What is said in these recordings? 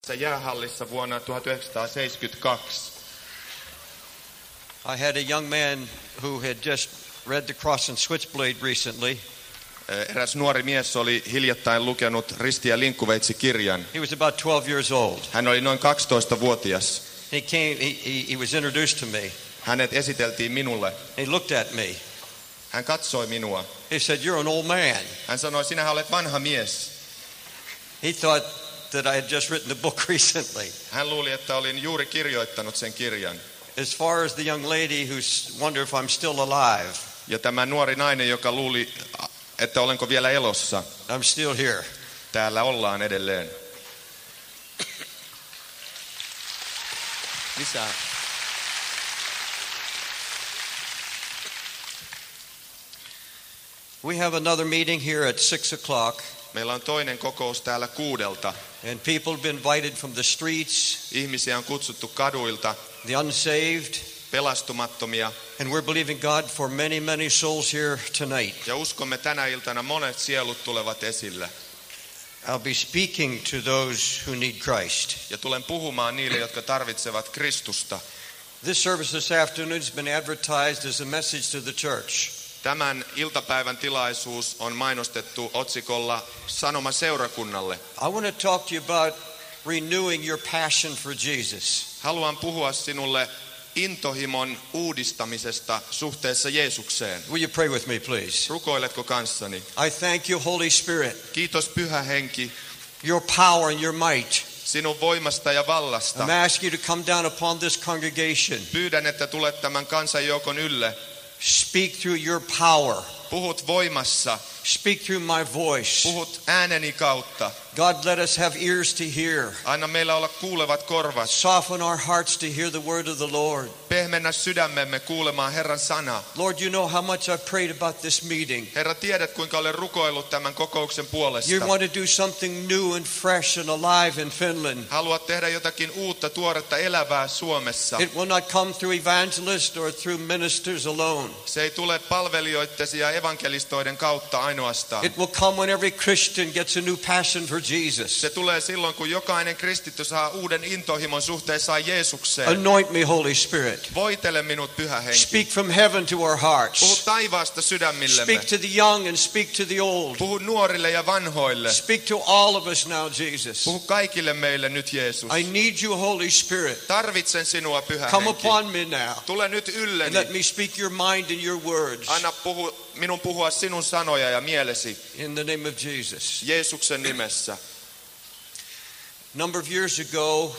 jäähallissa vuonna 1972. I had a young man who had just read The Cross and Switchblade recently. Eräs nuori mies oli hiljattain lukenut Risti ja linkkuveitsi-kirjan. He was about 12 years old. Hän oli noin 12-vuotias. He was introduced to me. Hänet esiteltiin minulle. He looked at me. Hän katsoi minua. He said, "You're an old man." Hän sanoi, sinähän olet vanha mies. He thought that I had just written a book recently. Hän luuli, että olin juuri kirjoittanut sen kirjan. As far as the young lady who wondered if I'm still alive. Ja tämä nuori nainen, joka luuli, että olenko vielä elossa. I'm still here. Täällä ollaan edelleen. Lisää. We have another meeting here at 6:00. Meillä on toinen kokous täällä 6:00. And people have been invited from the streets. Ihmisiä on kutsuttu kaduilta. The unsaved. Pelastumattomia. And we're believing God for many souls here tonight. Ja uskomme tänä iltana monet sielut tulevat esille. I'll be speaking to those who need Christ. Ja tulen puhumaan niille, jotka tarvitsevat Kristusta. This service this afternoon has been advertised as a message to the church. Tämän iltapäivän tilaisuus on mainostettu otsikolla Sanoma seurakunnalle. I want to talk to you about renewing your passion for Jesus. Haluan puhua sinulle intohimon uudistamisesta suhteessa Jeesukseen. Will you pray with me, please? Rukoiletko kanssani? I thank you, Holy Spirit. Kiitos Pyhä Henki. Your power and your might. Sinun voimasta ja vallasta. I'm asking you to come down upon this congregation. Pyydän, että tulet tämän kansanjoukon ylle. Speak through your power. Puhut voimassa. Speak through my voice. Puhut ääneni kautta. God, let us have ears to hear. Anna meillä olla kuulevat korvat. Soften our hearts to hear the word of the Lord. Pehmennä sydämemme kuulemaan Herran sanaa. Lord, you know how much I've prayed about this meeting. Herra, tiedät kuinka olen rukoillut tämän kokouksen puolesta. You want to do something new and fresh and alive in Finland. Haluat tehdä jotakin uutta, tuoretta, elävää Suomessa. It will not come through evangelists or through ministers alone. Se ei tule palvelijoittesi ja evankelistoiden kautta ainoastaan. It will come when every Christian gets a new passion for Jesus. Se tulee silloin, kun jokainen kristitty saa uuden intohimon suhteessaan Jeesukseen. Anoint me, Holy Spirit. Voitele minut, Pyhä Henki. Speak from heaven to our hearts. Puhu taivaasta sydämillemme. Speak to the young and speak to the old. Puhu nuorille ja vanhoille. Speak to all of us now, Jesus. Puhu kaikille meille nyt, Jeesus. I need you, Holy Spirit. Tarvitsen sinua, Pyhä Come Henki. upon me now. Tule nyt And ylleni. let me speak your mind and your words. Anna minun puhua sinun sanoja ja mielesi. In the name of Jesus. Jeesuksen nimessä. A number of years ago,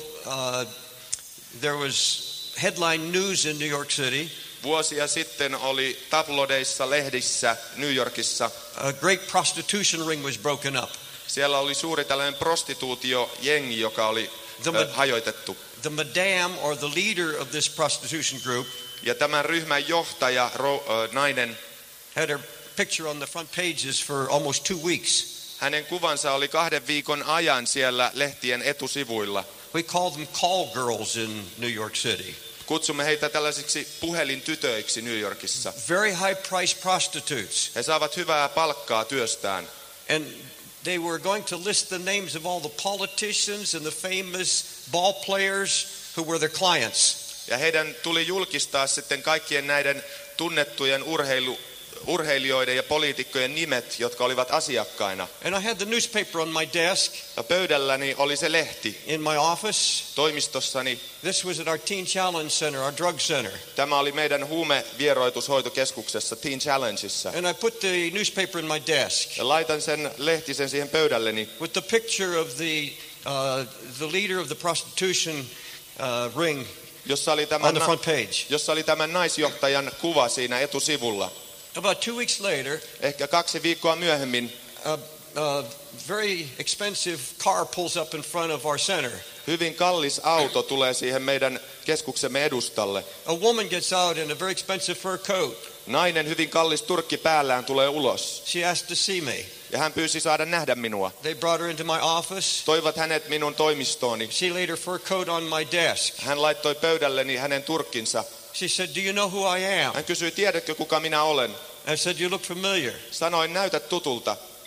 there was headline news in New York City. Vuosia sitten oli tabloideissa, lehdissä New Yorkissa. A great prostitution ring was broken up. Siellä oli suuri tällainen prostituutiojengi, joka oli hajoitettu. The madame or the leader of this prostitution group ja tämän ryhmän johtaja, nainen, had her picture on the front pages for almost 2 weeks. Hänen kuvansa oli 2 viikon ajan siellä lehtien etusivuilla. We call them call girls in New York City. Kutsumme heitä tällaisiksi puhelintytöiksi New Yorkissa. Very high price prostitutes. He saavat hyvää palkkaa työstään. And they were going to list the names of all the politicians and the famous ball players who were their clients. Ja heidän tuli julkistaa sitten kaikkien näiden tunnettujen urheilijoiden ja poliitikkojen nimet, jotka olivat asiakkaina. And I had the newspaper on my desk. Ja pöydälläni oli se lehti. In my office. Toimistossani. This was at our Teen Challenge Center, our drug center. Tämä oli meidän huumevieroitushoitokeskuksessa Teen Challengeissa. And I put the newspaper in my desk. Ja laitan sen lehtisen siihen pöydälleni. With the picture of the leader of the prostitution ring. Jossa oli on the front page. Jossa oli tämän naisjohtajan kuva siinä etusivulla. About 2 weeks later, ehkä 2 viikkoa myöhemmin, a very expensive car pulls up in front of our center. Hyvin kallis auto tulee siihen meidän keskuksemme edustalle. A woman gets out in a very expensive fur coat. Nainen hyvin kallis turkki päällään tulee ulos. She asked to see me. Ja hän pyysi saada nähdä minua. They brought her into my office. Toivat hänet minun toimistooni. She laid her fur coat on my desk. Hän laittoi pöydälleni hänen turkkinsa. She said, "Do you know who I am?" Hän kysyi, tiedätkö kuka minä olen? I said, "You look familiar." Sanoin, näytät tutulta.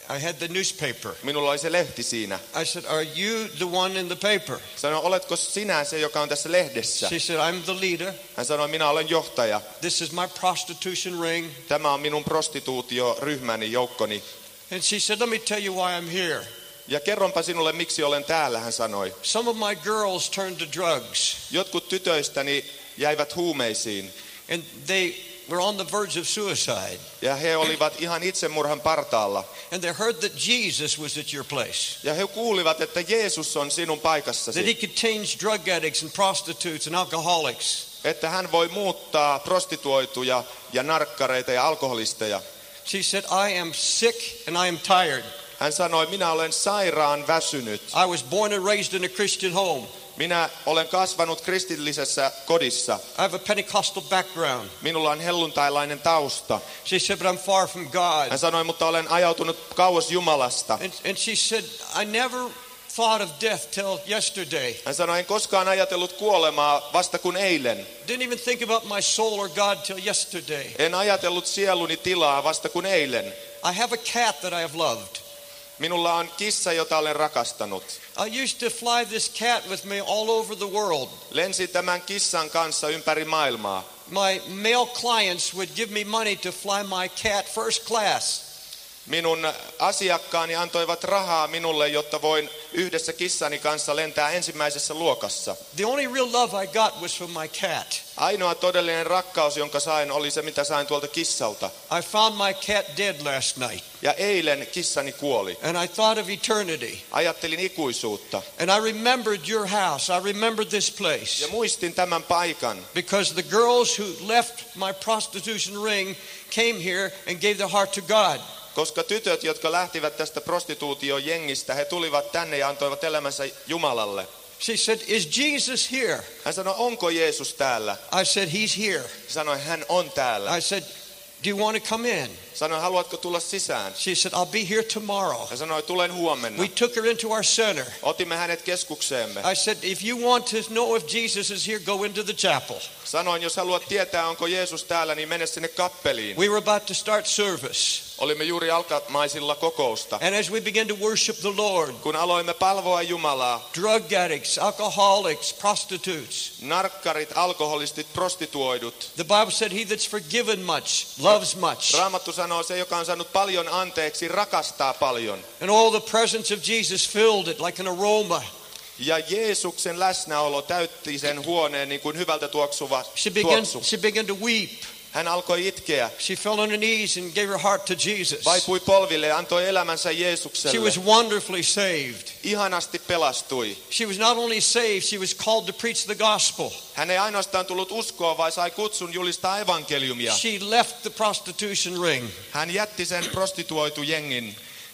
I had the newspaper. Minulla oli se lehti siinä. I said, "Are you the one in the paper?" Sanoin, oletko sinä se, joka on tässä lehdessä? She said, "I'm the leader. Hän sanoi, minä olen johtaja. This is my prostitution ring." Tämä on minun prostituutioryhmäni, joukkoni. And she said, "Let me tell you why I'm here. Ja kerronpa sinulle, miksi olen täällä, hän sanoi. Some of my girls turned to drugs. Jotkut tytöistäni jäivät huumeisiin. And they were on the verge of suicide. Ja he olivat ihan itsemurhan partaalla. And they heard that Jesus was at your place. Ja he kuulivat, että Jeesus on sinun That paikassasi. he could change drug addicts and prostitutes and alcoholics. Että hän voi muuttaa prostituoituja ja narkkareita ja alkoholisteja. She said, "I am sick and I am tired. Hän sanoi, minä olen sairaan väsynyt. I was born and raised in a Christian home. Minä olen kasvanut kristillisessä kodissa. I have a Pentecostal background." Minulla on helluntailainen tausta. She said, "But I'm far from God." Hän sanoi, mutta olen ajautunut kauas Jumalasta. And she said, "I never thought of death till yesterday. Hän sanoi, en koskaan ajatellut kuolemaa vasta kuin eilen. Didn't even think about my soul or God till yesterday. En ajatellut sieluni tilaa vasta kuin eilen. I have a cat that I have loved. Minulla on kissa, jota olen rakastanut. I used to fly this cat with me all over the world. Lensin tämän kissan kanssa ympäri maailmaa. My male clients would give me money to fly my cat first class. Minun asiakkaani antoivat rahaa minulle, jotta voin yhdessä kissani kanssa lentää ensimmäisessä luokassa. The only real love I got was from my cat. Ainoa todellinen rakkaus, jonka sain, oli se, mitä sain tuolta kissalta. I found my cat dead last night. Ja eilen kissani kuoli. And I thought of eternity. Ajattelin ikuisuutta. And I remembered your house. I remembered this place. Ja muistin tämän paikan. Because the girls who left my prostitution ring came here and gave their heart to God. Koska tytöt, jotka lähtivät tästä prostituutiojengistä, he tulivat tänne ja antoivat elämänsä Jumalalle. She said, "Is Jesus here?" Hän sanoi, onko Jeesus täällä? I said, "He's here." Sanoi, hän on täällä. I said, "Do you want to come in?" Sanoi, haluatko tulla sisään? She said, "I'll be here tomorrow." Hän sanoi, tulen huomenna. We took her into our center. Otimme hänet keskukseemme. I said, "If you want to know if Jesus is here, go into the chapel." Sanoin, jos haluat tietää, onko Jeesus täällä, niin mene sinne kappeliin. We were about to start service. Olimme juuri alkamaisilla kokousta. And as we began to worship the Lord, Kun aloimme palvoa Jumalaa, drug addicts, alcoholics, prostitutes. narkkarit, alkoholistit, prostituoidut. The Bible said, "He that's forgiven much loves much." Raamattu sanoo, se, joka on saanut paljon anteeksi, rakastaa paljon. And all the presence of Jesus filled it like an aroma. Ja Jeesuksen läsnäolo täytti sen huoneen niin kuin hyvältä tuoksuva tuoksu. She began to weep. Hän alkoi itkeä, She fell on her knees and gave her heart to Jesus. vaipui polville ja antoi elämänsä She Jeesukselle. was wonderfully saved. Ihanasti pelastui. She was not only saved, she was called to preach the gospel. Hän ei ainoastaan tullut uskoon, vaan sai kutsun julistaa evankeliumia. She left the prostitution ring. Hän jätti sen prostituoitu jengin.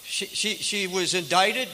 She was indicted,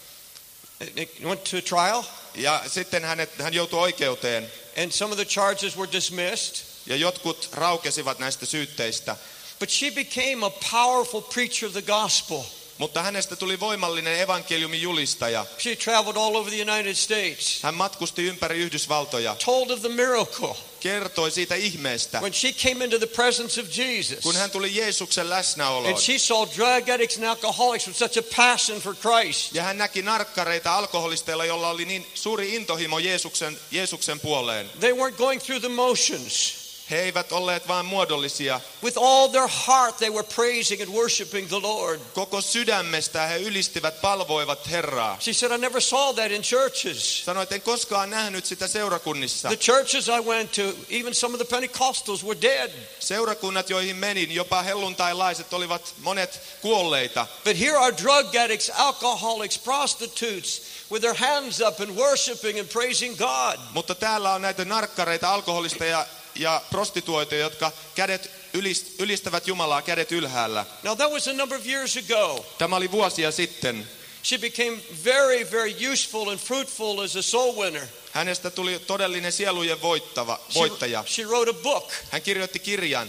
went to trial, Ja sitten hän joutui oikeuteen. and some of the charges were dismissed. Ja jotkut raukesivat näistä syytteistä. But she became a powerful preacher of the gospel. Mutta hänestä tuli voimallinen evankeliumin julistaja. She traveled all over the United States, Hän matkusti ympäri Yhdysvaltoja. told of the miracle. Kertoi siitä ihmeestä. When she came into the presence of Jesus, Kun hän tuli Jeesuksen läsnäoloon. and she saw drug addicts and alcoholics with such a passion for Christ. Ja hän näki narkkareita alkoholisteilla, jolla oli niin suuri intohimo Jeesuksen puoleen. They weren't going through the motions. He eivät olleet vain muodollisia. With all their heart they were praising and worshiping the Lord. Koko sydämestä he ylistivät, palvoivat Herraa. She said, "I never saw that in churches. Sanoi, että en koskaan nähnyt sitä seurakunnissa. The churches I went to, even some of the Pentecostals were dead. Seurakunnat, joihin menin, jopa helluntailaiset olivat monet kuolleita. But here are drug addicts, alcoholics, prostitutes with their hands up and worshiping and praising God." Mutta täällä on näitä narkkareita, alkoholisteja ja prostituoituja, jotka ylistävät Jumalaa kädet ylhäällä. Now that was a number of years ago. Tämä oli vuosia sitten. She became very, very useful and fruitful as a soul winner. Hänestä tuli todellinen sielujen voittaja. She wrote a book. Hän kirjoitti kirjan.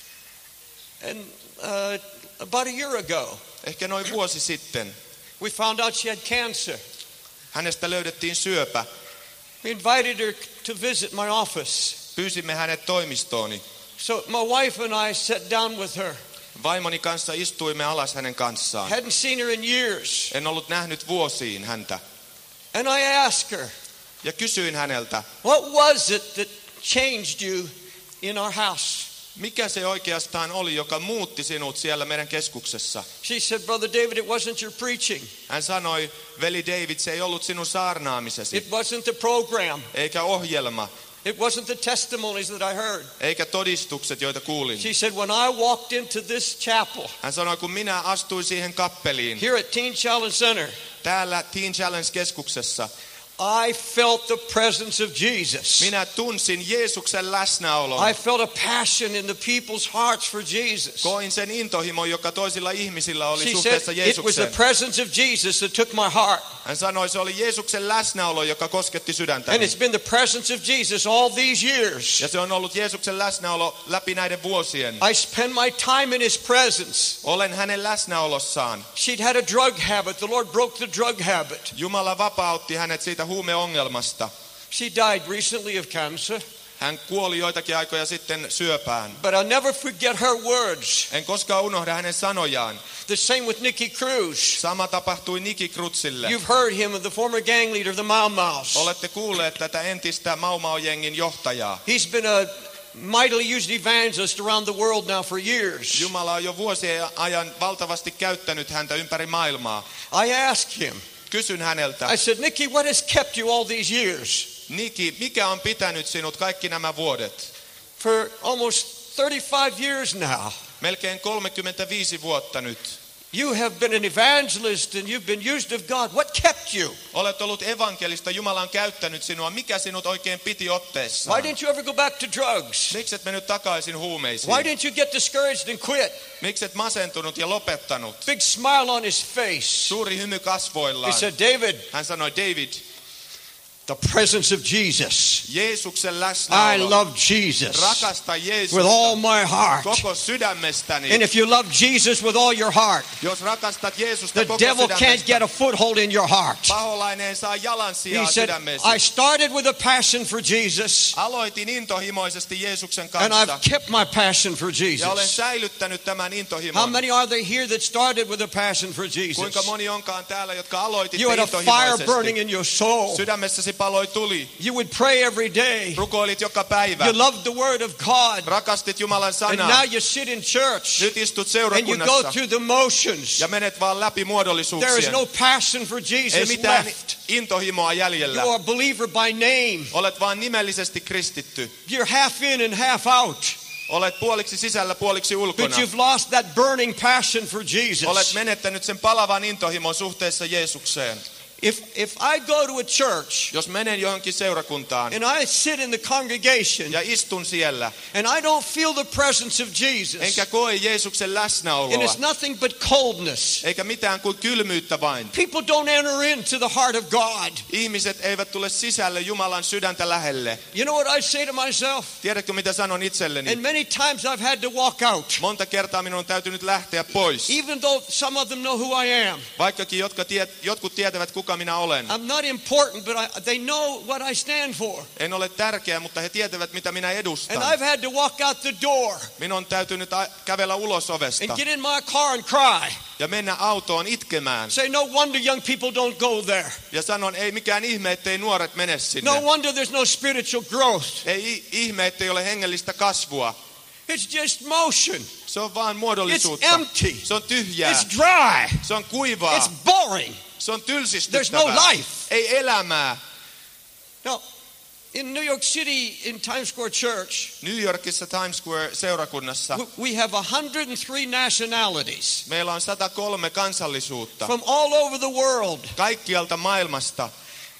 And about a year ago, Ehkä noin vuosi sitten. we found out she had cancer. Hänestä löydettiin syöpä. We invited her to visit my office. Pyysimme hänet toimistooni. So my wife and I sat down with her. Vaimoni kanssa istuimme alas hänen kanssaan. Hadn't seen her in years. En ollut nähnyt vuosiin häntä. And I asked her, Ja kysyin häneltä, what was it that changed you in our house? mikä se oikeastaan oli, joka muutti sinut siellä meidän keskuksessa? She said, Brother David, it wasn't your preaching. Hän sanoi, veli David, se ei ollut sinun saarnaamisesi, It wasn't the program. eikä ohjelma, It wasn't the testimonies that I heard. eikä todistukset, joita kuulin. She said, when I walked into this chapel Hän sanoi, kun minä astuin siihen kappeliin, here at Teen Challenge Center, täällä Teen Challenge-keskuksessa, I felt the presence of Jesus. minä tunsin Jeesuksen läsnäolon. I felt a passion in the people's hearts for Jesus. Koin sen intohimon, joka toisilla ihmisillä oli She suhteessa said, it was the Jeesukseen. presence of Jesus that took my heart. Hän sanoi, se oli Jeesuksen läsnäolo, joka kosketti And sydäntäni. it's been the presence of Jesus all these years. Ja se on ollut Jeesuksen läsnäolo läpi näiden vuosien. I spend my time in his presence. Olen hänen läsnäolossaan. She'd had a drug habit. The Lord broke the drug habit. Jumala vapautti hänet siitä huumeongelmasta. She died recently of cancer. Hän kuoli joitakin aikoja sitten syöpään. But I'll never forget her words. En koskaan unohda hänen sanojaan. The same with Nicky Cruz. Sama tapahtui Niki Krutsille. You've heard him, the former gang leader of the Mau Maus. Olette kuulleet tätä entistä Mau Mau-jengin johtajaa. He's been a mightily used evangelist around the world now for years. Jumala on jo vuosien ajan valtavasti käyttänyt häntä ympäri maailmaa. I asked him, Kysyn häneltä, I said, Nicky, what has kept you all these years? Niki, mikä on pitänyt sinut kaikki nämä vuodet? For almost 35 years now, Melkein 35 vuotta nyt. you have been an evangelist and you've been used of God. What kept you? Olet ollut evankelista, Jumala on käyttänyt sinua. Mikä sinut oikein piti Why otteessaan? didn't you ever go back to drugs? Miksi et mennyt takaisin huumeisiin? Why didn't you get discouraged and quit? Miksi et masentunut ja lopettanut? Big smile on his face. Suuri hymy He kasvoillaan. said, David, Hän sanoi, David, the presence of Jesus. Jeesuksen I läsnäolo. love Jesus Rakasta with all Jeesusta my heart. koko sydämestäni. And if you love Jesus with all your heart, Jos rakastat Jeesusta the koko devil can't get sydämestä, a foothold in your heart. paholainen saa He jalansijaa said, sydämeesi. I started with a passion for Jesus, Aloitin intohimoisesti Jeesuksen and kanssa I've kept my passion for ja olen Jesus. säilyttänyt tämän How intohimon. many are there here that started with a passion for Kuinka Jesus? moni onkaan täällä, jotka aloititte You had a fire burning intohimoisesti? in your soul. Sydämessäsi paloi tuli. You would pray every day. Rukoilit joka päivä. You loved the word of God. Rakastit Jumalan And sanaa. now you sit in church Nyt istut and you go seurakunnassa through the motions. ja menet vaan läpi There is muodollisuuksien. no passion for Ei Jesus mitään left. intohimoa jäljellä. You are a believer by name. Olet vaan nimellisesti kristitty. You're half in and half out. Olet puoliksi sisällä, puoliksi But ulkona. you've lost that burning passion for Olet Jesus. menettänyt sen palavan intohimon suhteessa Jeesukseen. If I go to a church Jos menen johonkin seurakuntaan and I sit in the congregation ja istun siellä, and I don't feel the presence of Jesus, enkä koe Jeesuksen and läsnäoloa, it's nothing but coldness, eikä mitään kuin kylmyyttä vain. people don't enter into the heart of God. Ihmiset eivät tule sisälle Jumalan sydäntä lähelle. You know what I say to myself? Tiedätkö mitä sanon itselleni? And many times I've had to walk out, Monta kertaa minun on täytynyt lähteä pois. even though some of them know who I am. Vaikkakin jotkut tietävät kuka minä olen. I'm not important, but they know what I stand for. En ole tärkeä, mutta he tietävät mitä minä And edustan. I've had to walk out the door Minun on täytynyt kävellä ulos ovesta and get in my car and cry. ja mennä autoon itkemään. Say, no wonder young people don't go there. Ja sanon, ei mikään ihme, ettei nuoret mene sinne. No wonder there's no spiritual growth. Ei ihme, ettei ole hengellistä kasvua. It's just motion. Se on vaan It's muodollisuutta. empty. Se on tyhjää. It's dry. Se on kuivaa. It's boring. Se on There's tylsistyttävää. no life. Ei elämää. Now, in New York City, in Times Square Church, New Yorkissa Times Square seurakunnassa we have 103 nationalities meillä on 103 kansallisuutta. from all over the world. Kaikkialta maailmasta.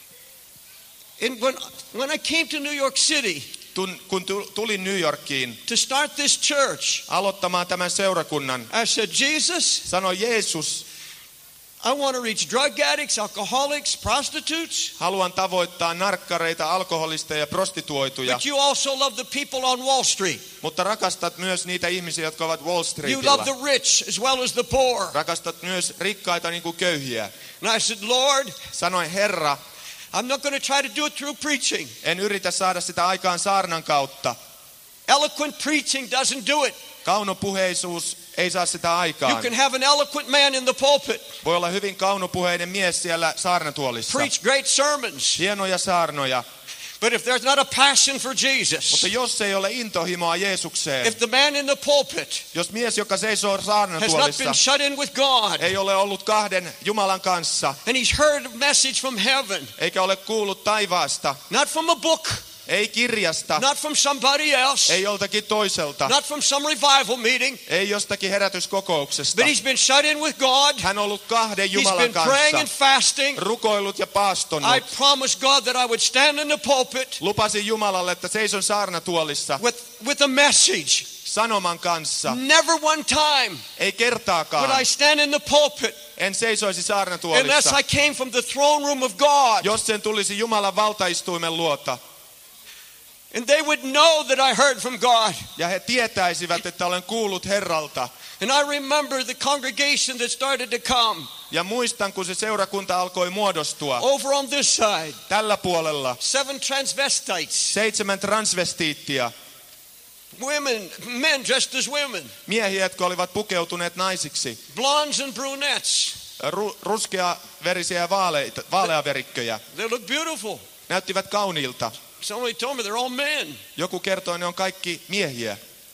And when I came to New York City Kun tulin New Yorkiin to start this church, aloittamaan tämän seurakunnan, I said, Jesus, sanoi Jeesus, I want to reach drug addicts, alcoholics, prostitutes, haluan tavoittaa narkkareita, alkoholisteja ja prostituoituja, but you also love the people on Wall Street. mutta rakastat myös niitä ihmisiä, jotka ovat Wall You Streetillä. love the rich as well as the poor. Rakastat myös rikkaita niin kuin köyhiä. And I said, Lord, Sanoin, Herra, I'm not going to try to do it through preaching. en yritä saada sitä aikaan saarnan kautta. Eloquent preaching doesn't do it. Kaunopuheisuus ei saa sitä You aikaan. can have an eloquent man in the pulpit, Voi olla hyvin kaunopuheinen mies siellä saarnatuolissa. preach great sermons. Hienoja saarnoja. But if there's not a passion for Jesus, Mutta jos ei ole intohimoa Jeesukseen, if the man in the pulpit jos mies, joka seisoo has not saarnatuolissa, been shut in with God, ei ole ollut kahden Jumalan kanssa, and he's heard a message from heaven, eikä ole kuullut taivaasta, not from a book, ei kirjasta, not from somebody else, ei joltakin toiselta, not from some revival meeting, ei jostakin herätyskokouksesta. but he's been shut in with God. Hän on ollut kahden He's Jumalan been praying and kanssa, fasting. rukoillut ja I paastonut. promised God that I would stand in the pulpit Lupasin Jumalalle, että seison saarnatuolissa with a message. sanoman kanssa. Never one time Ei would kertaakaan I stand in the pulpit en seisoisi unless saarnatuolissa, I came from the throne room of God. jos sen tulisi Jumalan valtaistuimen luota. And they would know that I heard from God. Ja he tietäisivät, että olen kuullut Herralta. And I remember the congregation that started to come Ja muistan, kun se seurakunta alkoi muodostua. over on this side. Tällä puolella 7 transvestites, 7 transvestiittia. men dressed as women, Miehiä, jotka olivat pukeutuneet naisiksi. blondes and brunettes. Ruskeaverisiä ja vaaleaverikköjä. They look beautiful. Näyttivät kauniilta. Somebody told me they're all men. Joku kertoi, ne on kaikki miehiä.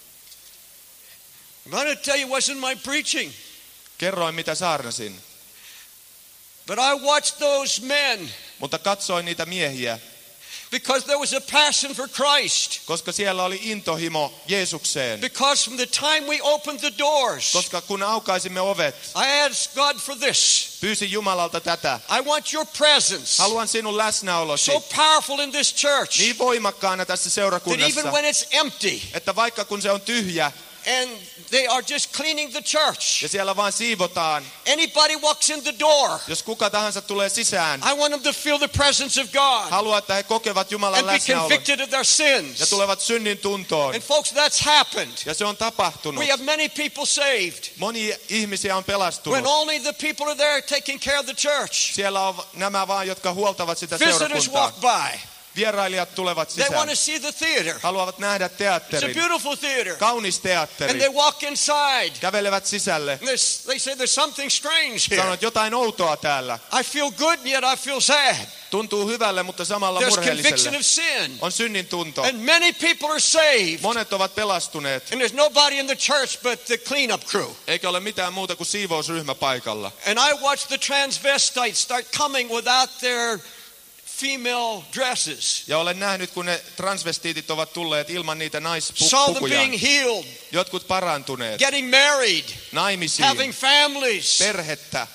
I'm going to tell you what's in my preaching. Kerroin, mitä saarnasin. But I watched those men Mutta katsoin niitä miehiä, because there was a passion for Christ. koska siellä oli intohimo Jeesukseen. Because from the time we opened the doors, Koska kun aukaisimme ovet, I asked God for this. pyysin Jumalalta tätä. I want your presence Haluan sinun läsnäolosi so powerful in this church niin voimakkaana tässä that seurakunnassa, even when it's empty että vaikka kun se on tyhjä and they are just cleaning the church, ja siellä vaan siivotaan, anybody walks in the door, jos kuka tahansa tulee sisään, I want them to feel the presence of God haluaa, että he kokevat Jumalan and be läsnäolon convicted of their sins. ja tulevat synnin tuntoon. And folks, that's happened. Ja se on tapahtunut. We have many people saved Moni ihmisiä on when pelastunut. only the people are there taking care of the church. Siellä on nämä vaan, jotka huoltavat sitä Visitors walk seurakuntaa. by. Vierailijat tulevat They want to sisään. see the theater. Haluavat nähdä It's a teatterin. beautiful theater. Kaunis And teatteri. they walk inside. Kävelevät sisälle. And they say there's something strange Sanoo, here. että jotain outoa täällä. I feel good yet I feel sad. Tuntuu hyvälle, mutta samalla There's conviction murheelliselle. of sin. On synnin tunto. And many people are saved. Monet ovat pelastuneet. And there's nobody in the church but the cleanup crew. Eikä ole mitään muuta kuin siivousryhmä paikalla. And I watched the transvestites start coming without their female dresses. Ja olen nähnyt, kun ne transvestiitit ovat tulleet ilman niitä Saw them naispukujaan. being healed, Jotkut parantuneet. getting married, Naimisiin. having families. Perhettä.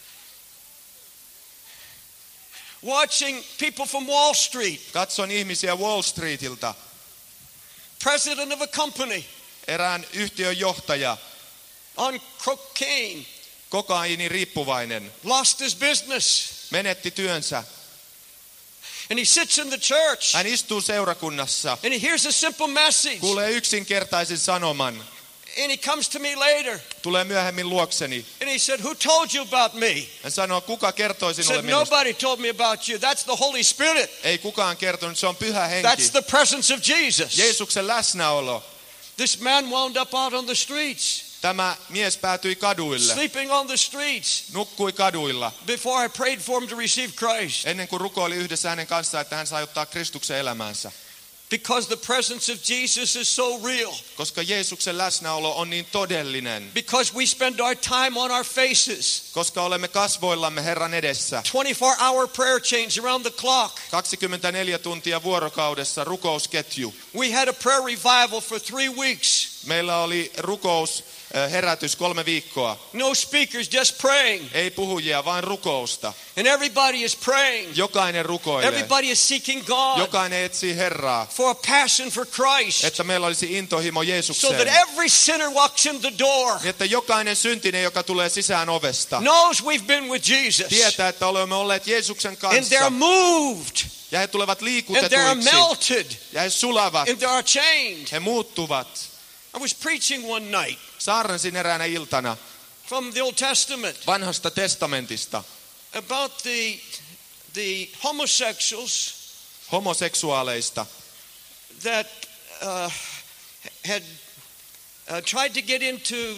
Watching people from Wall Street, Katson ihmisiä Wall Streetiltä. president of a company, Erään yhtiön johtaja. on cocaine, Kokaiini riippuvainen. lost his business. Menetti työnsä. And he sits in the church Hän istuu seurakunnassa. and he hears a simple message. Kuulee yksinkertaisen sanoman. And he comes to me later Tulee myöhemmin luokseni. and he said, "Who told you about me?" Hän sanoo, kuka kertoi He sinulle said, minusta? "Nobody told me about you. That's the Holy Spirit. Ei kukaan kertonut, se on pyhä henki. That's the presence of Jesus." Jeesuksen läsnäolo. This man wound up out on the streets, Tämä mies päätyi kaduille. sleeping on the streets Nukkui kaduilla. before I prayed for him to receive Christ. Ennen kuin rukoili yhdessä hänen kanssaan, että hän sai ottaa Kristuksen elämäänsä. Because the presence of Jesus is so real. Koska Jeesuksen läsnäolo on niin todellinen. Because we spend our time on our faces. Koska olemme kasvoillamme Herran edessä. 24-hour prayer chains around the clock. 24 tuntia vuorokaudessa rukousketju. We had a prayer revival for 3 weeks. Meillä oli herätys 3 viikkoa. No speakers, just praying. Ei puhujia, vaan rukousta. And everybody is praying. Jokainen rukoilee. Everybody is seeking God Jokainen etsii Herraa. for a passion for Christ. Että meillä olisi intohimo So that Jeesukseen. every sinner walks in the door, Niin, että jokainen syntinen, joka tulee sisään ovesta, knows we've been with Jesus. tietää, että olemme olleet Jeesuksen And kanssa. they're moved. Ja he tulevat And they're liikutetuiksi. melted. Ja he sulavat. And they are changed. He muuttuvat. I was preaching one night Saarnasin eräänä iltana from the Old Testament vanhasta testamentista about the homosexuals homoseksuaaleista, that had tried to get into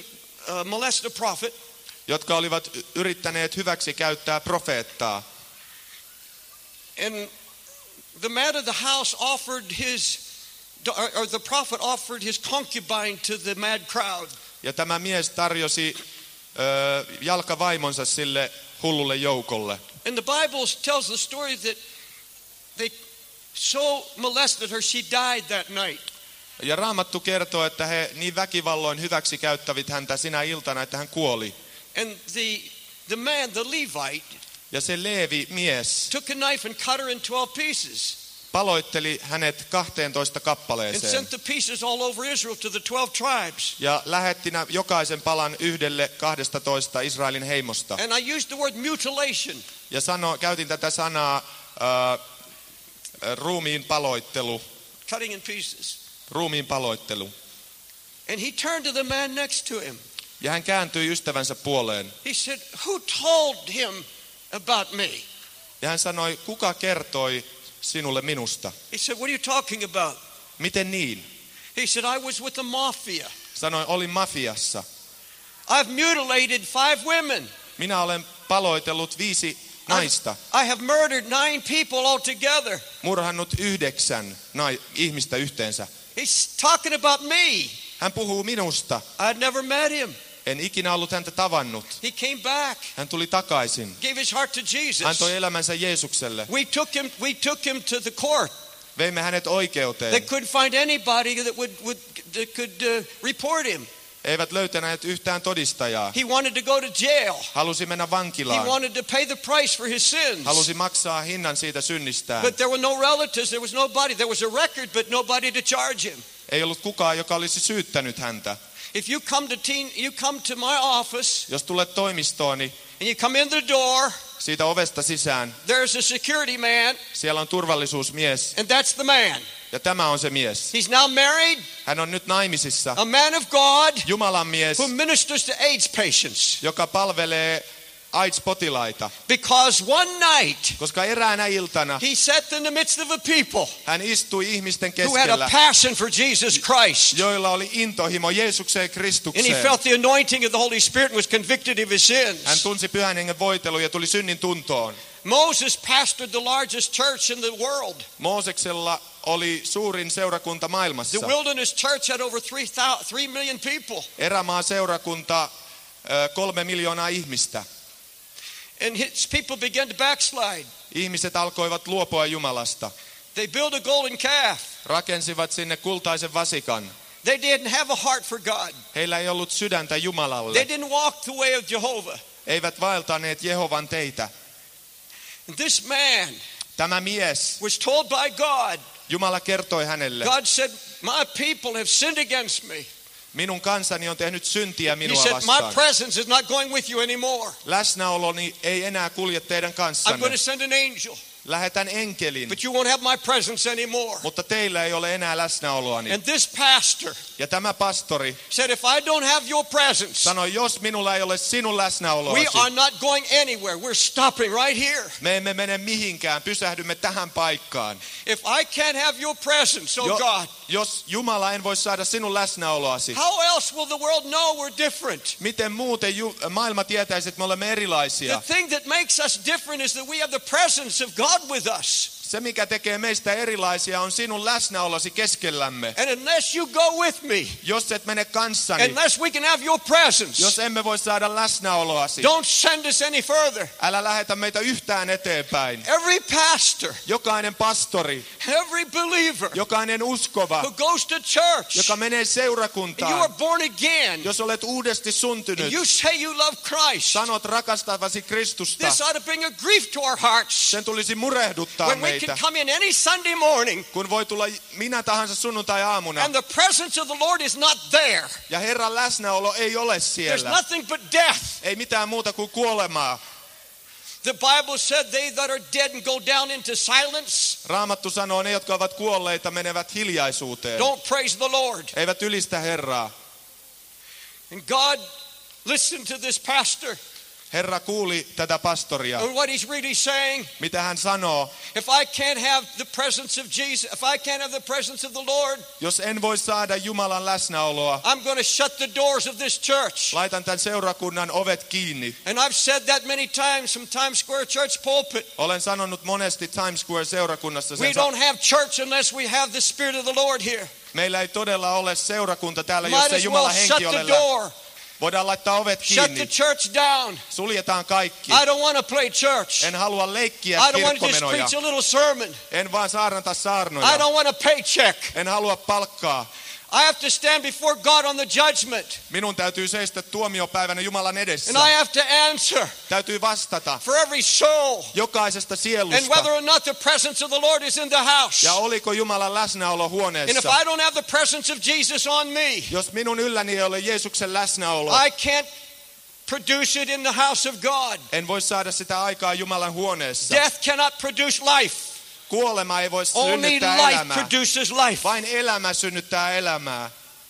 molest a prophet. jotka olivat yrittäneet hyväksi käyttää profeettaa. And the man of the house offered or the prophet offered his concubine to the mad crowd. Ja tämä mies tarjosi jalkavaimonsa sille hullulle joukolle. And the Bible tells the story that they so molested her she died that night. Ja Raamattu kertoo, että he niin väkivalloin hyväksi käyttävät häntä sinä iltana, että hän kuoli. And the man, the Levite, ja se Leevi mies took a knife and cut her in 12 pieces. Paloitteli hänet 12 And kappaleeseen. sent the pieces all over Israel to the 12 tribes. Ja lähetti jokaisen palan yhdelle 12 Israelin heimosta. And I used the word mutilation. Ja käytin tätä sanaa ruumiin paloittelu. Cutting in pieces. Ruumiin paloittelu. And he turned to the man next to him. Ja hän kääntyi ystävänsä puoleen. He said, "Who told him about me?" Ja hän sanoi, kuka kertoi sinulle minusta? He said, "What are you talking about?" Miten niin? He said, "I was with the mafia. Sanoi, olin mafiassa. I've mutilated 5 women. Minä olen paloitellut 5 naista. I have murdered 9 people altogether." Murhannut 9 ihmistä yhteensä. He's talking about me. Hän puhuu minusta. I'd never met him. En ikinä ollut häntä tavannut. He came back. Hän tuli takaisin. Gave his heart to Jesus. Antoi elämänsä Jeesukselle. We took him to the court. Veimme hänet oikeuteen. They couldn't find anybody that could report him. Eivät löytäneet yhtään todistajaa. He wanted to go to jail. Halusi mennä He vankilaan. wanted to pay the price for his sins. Halusi maksaa hinnan siitä synnistään. But there were no relatives, there was nobody. There was a record, but nobody to charge him. Ei ollut kukaan, joka olisi syyttänyt häntä. If you come to my office Jos tulet toimistooni, and you come in the door, siitä ovesta sisään, there's a security man, siellä on turvallisuusmies. and that's the man. Ja tämä on se mies. He's now married, Hän on nyt naimisissa. a man of God Jumalan mies, who ministers to AIDS patients. joka palvelee AIDS-potilaita. Because one night Koska eräänä iltana he sat in the midst of a people hän istui ihmisten who had a keskellä, passion for Jesus Christ. joilla oli intohimo Jeesukseen And he Kristukseen. felt the anointing of the Holy Spirit and was convicted of his Hän sins. tunsi Pyhän Hengen voitelun ja tuli synnin tuntoon. Moses pastored the largest church in the world. Mooseksella oli suurin seurakunta maailmassa. The Wilderness Church had over 3 million people. Erämaa seurakunta 3 miljoonaa ihmistä. And his people began to backslide. Ihmiset alkoivat luopua Jumalasta. They built a golden calf. Rakensivat sinne kultaisen vasikan. They didn't have a heart for God. Heillä ei ollut sydäntä Jumalalle. They didn't walk the way of Jehovah. Eivät vaeltaneet Jehovan teitä. And this man Tämä mies, was told by God. Jumala kertoi hänelle, God said, "My people have sinned against me." minun kansani on tehnyt syntiä He minua said, "My vastaan. presence is not going with you anymore. Läsnäoloni ei enää kulje teidän I'm kanssanne. going to send an angel, Lähetän enkelin, but you won't have my presence anymore." mutta teillä ei ole enää läsnäoloani. And this pastor Ja tämä pastori said, "If I don't have your presence, sanoi, jos minulla ei ole sinun we läsnäoloasi, are not going anywhere. We're stopping right here. me emme mene mihinkään, pysähdymme tähän paikkaan. If I can't have your presence, oh God, Jos Jumala en voi saada sinun läsnäoloasi, how else will the world know we're different?" miten muuten maailma tietäisi, että me olemme erilaisia? The thing that makes us different is that we have the presence of God with us. Se, mikä tekee meistä erilaisia, on sinun läsnäolosi keskellämme. And unless you go with me, Jos et mene kanssani, unless we can have your presence, jos emme voi saada läsnäoloasi, don't send us any further. älä lähetä meitä yhtään eteenpäin. Every pastor, Jokainen pastori, every believer jokainen uskova, who goes to church, joka menee and you are seurakuntaan, born again, jos olet uudesti and syntynyt, you say you love Christ, sanot rakastavasi Kristusta, this ought to bring a grief to our hearts. sen tulisi murehduttaa When we meitä. can come in any Sunday morning Kun voi tulla minä tahansa sunnuntai-aamuna, and the presence of the Lord is not there. ja Herran läsnäolo ei ole There's siellä. nothing but death. Ei mitään muuta kuin kuolemaa. The Bible said they that are dead and go down into silence Raamattu sanoo, ne jotka ovat kuolleita menevät hiljaisuuteen. don't praise the Lord. Eivät ylistä Herraa. And God listened to this pastor. Herra kuuli tätä pastoria. And what he's really saying, Mitä hän sanoo? if I can't have the presence of Jesus, if I can't have the presence of the Lord, Jos en voi saada Jumalan läsnäoloa, I'm going to shut the doors of this church. laitan tämän seurakunnan ovet kiinni. And I've said that many times from Times Square Church pulpit. Olen sanonut monesti Times Square seurakunnassa We sen. don't have church unless we have the Spirit of the Lord here. Meillä ei todella ole seurakunta täällä, jos Might ei as well Jumalan shut henki the ole door. Voidaan laittaa ovet Shut the kiinni. church down. Suljetaan kaikki. I don't want to play church. En halua leikkiä I don't want to just kirkkomenoja. preach a little sermon. En vaan saarnata I saarnoja. don't want a paycheck. En halua palkkaa. I have to stand before God on the judgment. Minun täytyy seistä tuomiopäivänä Jumalan edessä. And I have to answer Täytyy vastata for every soul. jokaisesta And sielusta. whether or not the presence of the Lord is in the house. Ja oliko Jumalan läsnäolo And if huoneessa. I don't have the presence of Jesus on me, Jos minun ylläni ei ole Jeesuksen läsnäolo, I can't produce it in the house of God. en voi saada sitä aikaa Jumalan huoneessa. Death cannot produce life. Kuolema ei voi Only synnyttää life elämää. produces life. Vain elämä synnyttää elämää.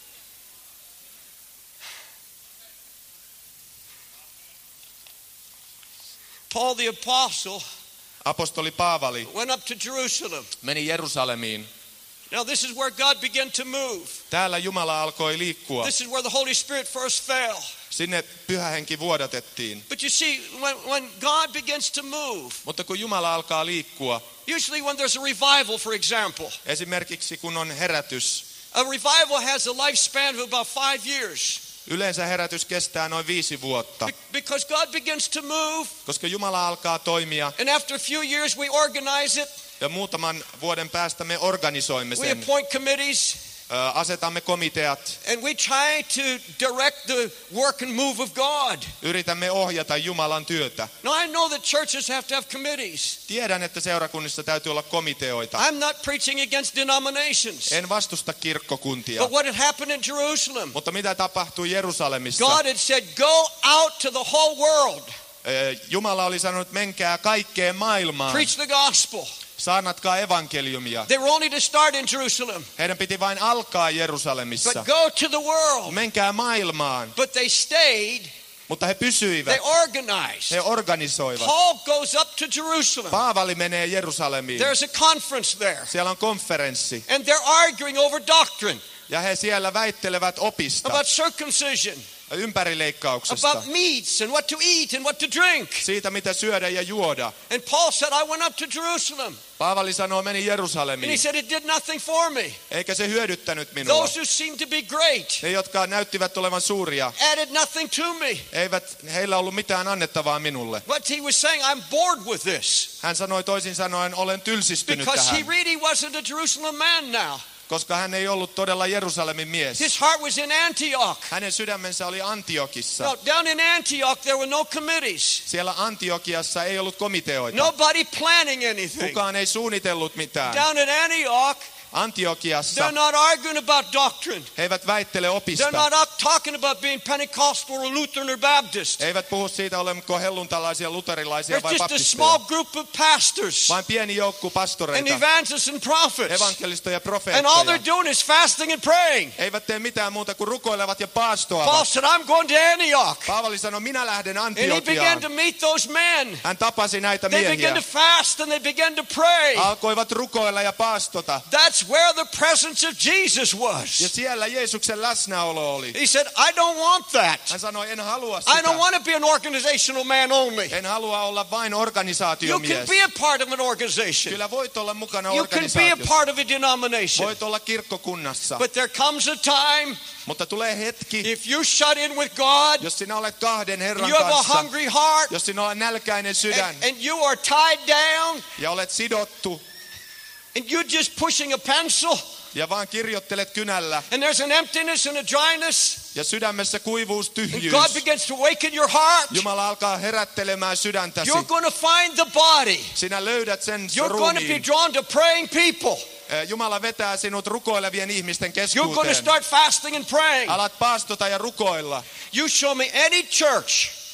Paul the apostle Apostoli Paavali went up to Jerusalem. meni Jerusalemiin. Now this is where God began to move. Täällä Jumala alkoi liikkua. This is where the Holy Spirit first fell. Sinne Pyhä Henki vuodatettiin. But you see, when God begins to move, Mutta kun Jumala alkaa liikkua, usually when there's a revival, for example, esimerkiksi kun on herätys, a revival has a lifespan of about 5 years. yleensä herätys kestää noin 5 vuotta. Because God begins to move, Koska Jumala alkaa toimia and after a few years we organize it, ja muutaman vuoden päästä me organisoimme we sen. appoint committees, Asetamme komiteat. and we try to direct the work and move of God. Yritämme ohjata Jumalan työtä. Now I know that churches have to have committees. Tiedän, että seurakunnissa täytyy olla komiteoita. I'm not preaching against denominations. En vastusta kirkkokuntia. But what had happened in Jerusalem? Mutta mitä tapahtui Jerusalemissa? God had said, go out to the whole world. Jumala oli sanonut, menkää kaikkeen maailmaan. Preach the gospel. Saarnatkaa evankeliumia. They were only to start in Jerusalem. Heidän piti vain alkaa Jerusalemissa. But go to the world. Menkää maailmaan. But they stayed. Mutta he pysyivät. They organized. He organisoivat. Paul goes up to Jerusalem. Paavali menee Jerusalemiin. There's a conference there. Siellä on konferenssi. And they're arguing over doctrine. Ja he siellä väittelevät opista. About circumcision. Ympärileikkauksesta. About meats and what to eat and what to drink. Siitä mitä syödä ja juoda. And Paul said, I went up to Jerusalem. Paavali sanoo, meni And he Jerusalemiin. said, it did nothing for me. Eikä se hyödyttänyt minua. Those who seemed to be great Ne, jotka näyttivät olevan suuria, added nothing to me. heillä ollut mitään annettavaa minulle. But he was saying, I'm bored with this. Hän sanoi toisin sanoen, olen tylsistynyt Because he tähän. really wasn't a Jerusalem man now. Koska hän ei ollut todella Jerusalemin mies. His heart was in Antioch. Hänen sydämensä oli Antiokissa. No, down in Antioch there were no committees. Siellä Antiokiassa ei ollut komiteoita. Nobody planning anything. Kukaan ei suunnitellut mitään. Down in Antioch, Antiokiassa they're not arguing about doctrine. he eivät väittele opista. They're not talking about being Pentecostal or Lutheran or Baptist. He eivät puhu siitä, olemmeko helluntalaisia, luterilaisia There's vai just a baptisteja. small group of pastors Vain pieni joukko and pastoreita, evangelists and prophets. evankelistoja ja And all profeettoja. they're doing is fasting and praying. He eivät tee mitään muuta kuin rukoilevat ja Paul paastoavat. said, I'm going to Antioch. Paavali sanoi, minä lähden And he began Antiokiaan. to meet those men. Hän tapasi näitä They began miehiä. to fast and they began to pray. Alkoivat rukoilla ja paastota. That's where the presence of Jesus Ja was. siellä Jeesuksen läsnäolo oli. He said, I don't want that. Hän sanoi, en halua I don't sitä. want to be an organizational man only. En halua olla vain You can organisaatiomies. be a part of an organization. Kyllä voit olla mukana You can be a organisaatiossa. part of a denomination. Voit olla kirkkokunnassa. But there comes a time, Mutta tulee hetki, if you shut in with God, jos sinä olet kahden Herran you have a kanssa, hungry heart, jos sinulla on nälkäinen sydän and you are tied down, ja olet sidottu and you're just pushing a pencil, ja vaan kirjoittelet kynällä and there's an emptiness and a dryness, ja sydämessä kuivuus, and tyhjyys. God begins to waken your heart, Jumala alkaa herättelemään sydäntäsi. you're going to find the body. Sinä löydät sen You're going to be ruumiin. drawn to praying people. Jumala vetää sinut rukoilevien ihmisten You're going to keskuuteen. start fasting and praying. Alat paastota ja rukoilla. You show me any church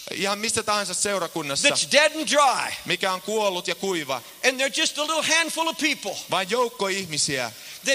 ihan missä tahansa seurakunnassa, that's dead and dry. mikä on kuollut ja kuiva, And they're just a little handful of people. vain joukko ihmisiä.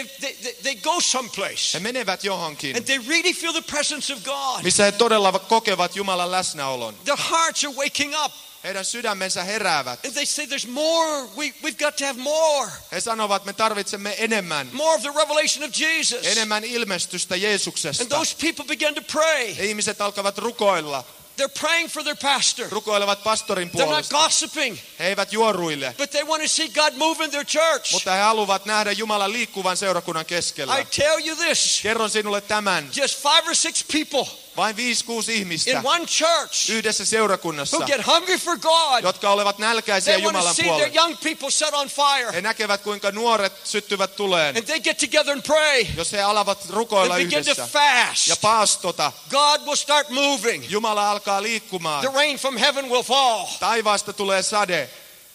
They go someplace. He menevät johonkin, And they really feel the presence of God. missä he todella kokevat Jumalan läsnäolon. Their hearts are waking up. Heidän sydämensä heräävät. And they say there's more. We've got to have more. He sanovat, me tarvitsemme enemmän. More of the revelation of Jesus. Enemmän ilmestystä And Jeesuksesta. those people begin to pray. Ja ihmiset alkavat rukoilla. They're praying for their pastor. Rukoilevat pastorin They're not puolesta. gossiping, He eivät juoruille, but they want to see God move in their church. mutta he haluavat nähdä Jumalan liikkuvan seurakunnan I keskellä. tell you this, Kerron sinulle tämän. just 5 or 6 people Vain 5-6 ihmistä in one church yhdessä seurakunnassa, who get hungry for God. jotka olevat nälkäisiä They want to Jumalan see their puoleen. young people set on fire. He näkevät, kuinka nuoret syttyvät tuleen, And they get together and pray jos he alavat rukoilla and begin to yhdessä fast. ja paastota. God will start moving. Jumala alkaa liikkumaan. The rain from heaven will fall. Taivaasta tulee sade.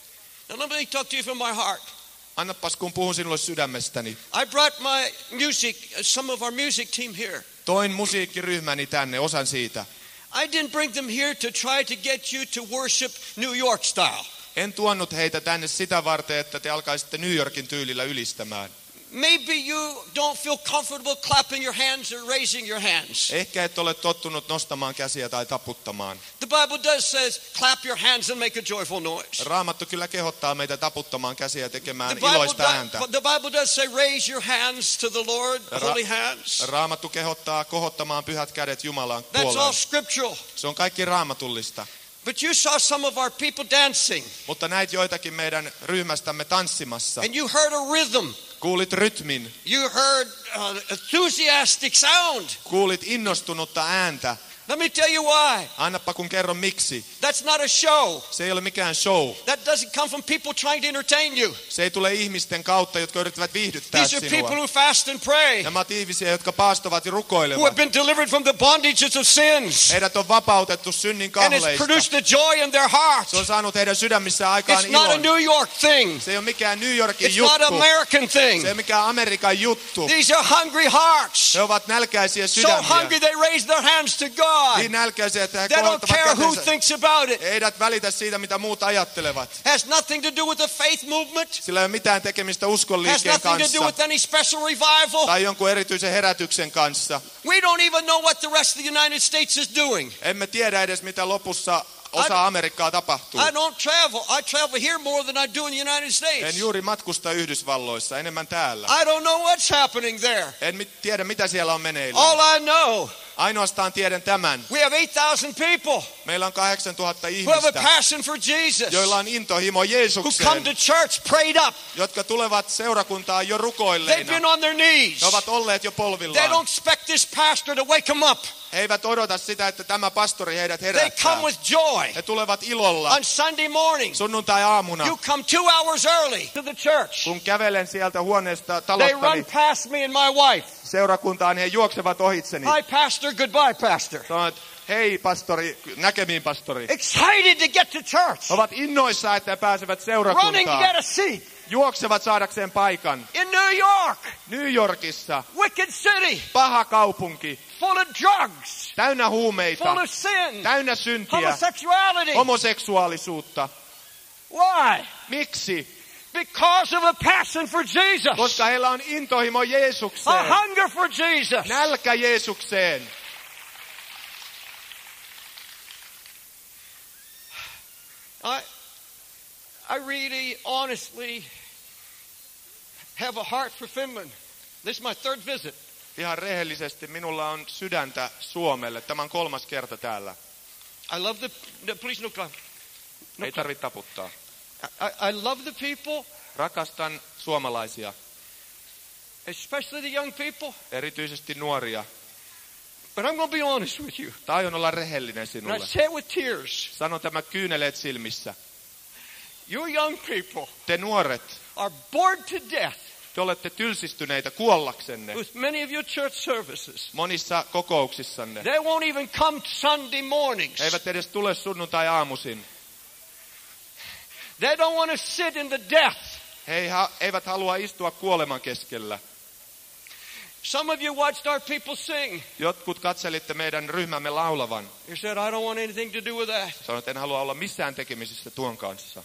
Now let me talk to you from my heart. Annapas, kun puhun sinulle sydämestäni. I brought my music, some of our music team here. Toin musiikkiryhmäni tänne, osan siitä. I didn't bring them here to try to get you to worship New York style. En tuonut heitä tänne sitä varten, että te alkaisitte New Yorkin tyylillä ylistämään. Maybe you don't feel comfortable clapping your hands or raising your hands. Ehkä et ole tottunut nostamaan käsiä tai taputtamaan. The Bible does says, clap your hands and make a joyful noise. Raamattu kyllä kehottaa meitä taputtamaan käsiä ja tekemään The Bible, iloista ääntä. the Bible does say, raise your hands to the Lord, holy hands. Raamattu kehottaa kohottamaan pyhät kädet Jumalan That's all puoleen. scriptural. Se on kaikki raamatullista. But you saw some of our people dancing, Mutta näit joitakin meidän ryhmästämme tanssimassa. and you heard a rhythm. Kuulit rytmin. You heard enthusiastic sound. Kuulit innostunutta ääntä. Let me tell you why. Annappa kun kerron miksi. That's not a show. Se ei ole mikään show. That doesn't come from people trying to entertain you. Se ei tule ihmisten kautta, jotka yrittävät viihdyttää These are people sinua. who fast and pray, Nämä ovat ihmisiä, jotka paastovat ja who have rukoilevat. been delivered from the bondages of sins. Heidät on vapautettu synnin And it's kahleista. produced a joy in their heart. Se on saanut heidän sydämissään aikaan It's not a ilon. New York thing. Se ei ole mikään New Yorkin It's not an juttu. American thing. Se ei ole mikään Amerikan juttu. These are hungry hearts. He ovat nälkäisiä So sydämiä. hungry they raise their hands to God. Niin nälkäisiä, että he They don't kohottavat care who kätensä. thinks about it. Eivät välitä siitä, mitä muut ajattelevat. Has nothing to do with the faith movement. Sillä ei ole mitään tekemistä uskon Has liikkeen nothing to do kanssa with any special revival. tai jonkun erityisen herätyksen kanssa. We don't even know what the rest of the United States is doing. Emme tiedä edes, mitä lopussa osa Amerikkaa tapahtuu. I don't travel. I travel here more than I do in the United En States. juuri matkusta Yhdysvalloissa, enemmän täällä. I don't know what's happening there. En tiedä, mitä siellä on meneillään. All I know, Ainoastaan tiedän tämän. we have 8,000 people Meillä on 8000 who have a ihmistä, passion for Jesus, joilla on intohimo who come Jeesukseen, to church prayed up. jotka tulevat seurakuntaan jo They've rukoilleina. been on their knees. Ne ovat olleet jo They polvillaan. don't expect this pastor to wake them up. He eivät odota sitä, että tämä pastori heidät They herättää. come with joy. He tulevat ilolla On Sunday morning, sunnuntai-aamuna. you come 2 hours early to the church. Kun kävelen sieltä huoneesta They run talostani past me and my wife. seurakuntaan, he juoksevat ohitseni. Hi, pastor. Goodbye, pastor. Sanoit, hei pastori, näkemiin pastori. Excited to get to church. He ovat innoissaan, että he pääsevät Running to seurakuntaan. get a seat. Juoksevat saadakseen paikan. In New York, New Yorkissa, wicked city, paha kaupunki, full of drugs, täynnä huumeita, full of sin, täynnä syntiä, homosexuality. homoseksuaalisuutta. Why? Miksi? Because of a passion for Jesus. Koska heillä on intohimo A Jeesukseen, hunger for Jesus. nälkä Jeesukseen. I really, honestly have a heart for Finland. This is my 3rd visit. Ihan rehellisesti minulla on sydäntä Suomelle. Tämä on 3. kerta täällä. I love please no clap. Ei tarvitse taputtaa. I love the people, Rakastan suomalaisia, especially the young people. erityisesti nuoria. But I'm going to be honest with you. Tai on olla rehellinen And I sinulle. say it with tears. Sanon tämä kyyneleet silmissä. You young people Te nuoret, are bored to death te olette tylsistyneitä kuollaksenne with many of your church services. monissa kokouksissanne. They won't even come Sunday mornings. He eivät edes tule sunnuntai-aamuisin. They don't want to sit in the death. He eivät halua istua kuoleman keskellä. Some of you watched our people sing. Jotkut katselitte meidän ryhmämme laulavan. You said, I don't want anything to do with that. Sanoit, että en halua olla missään tekemisissä tuon kanssa.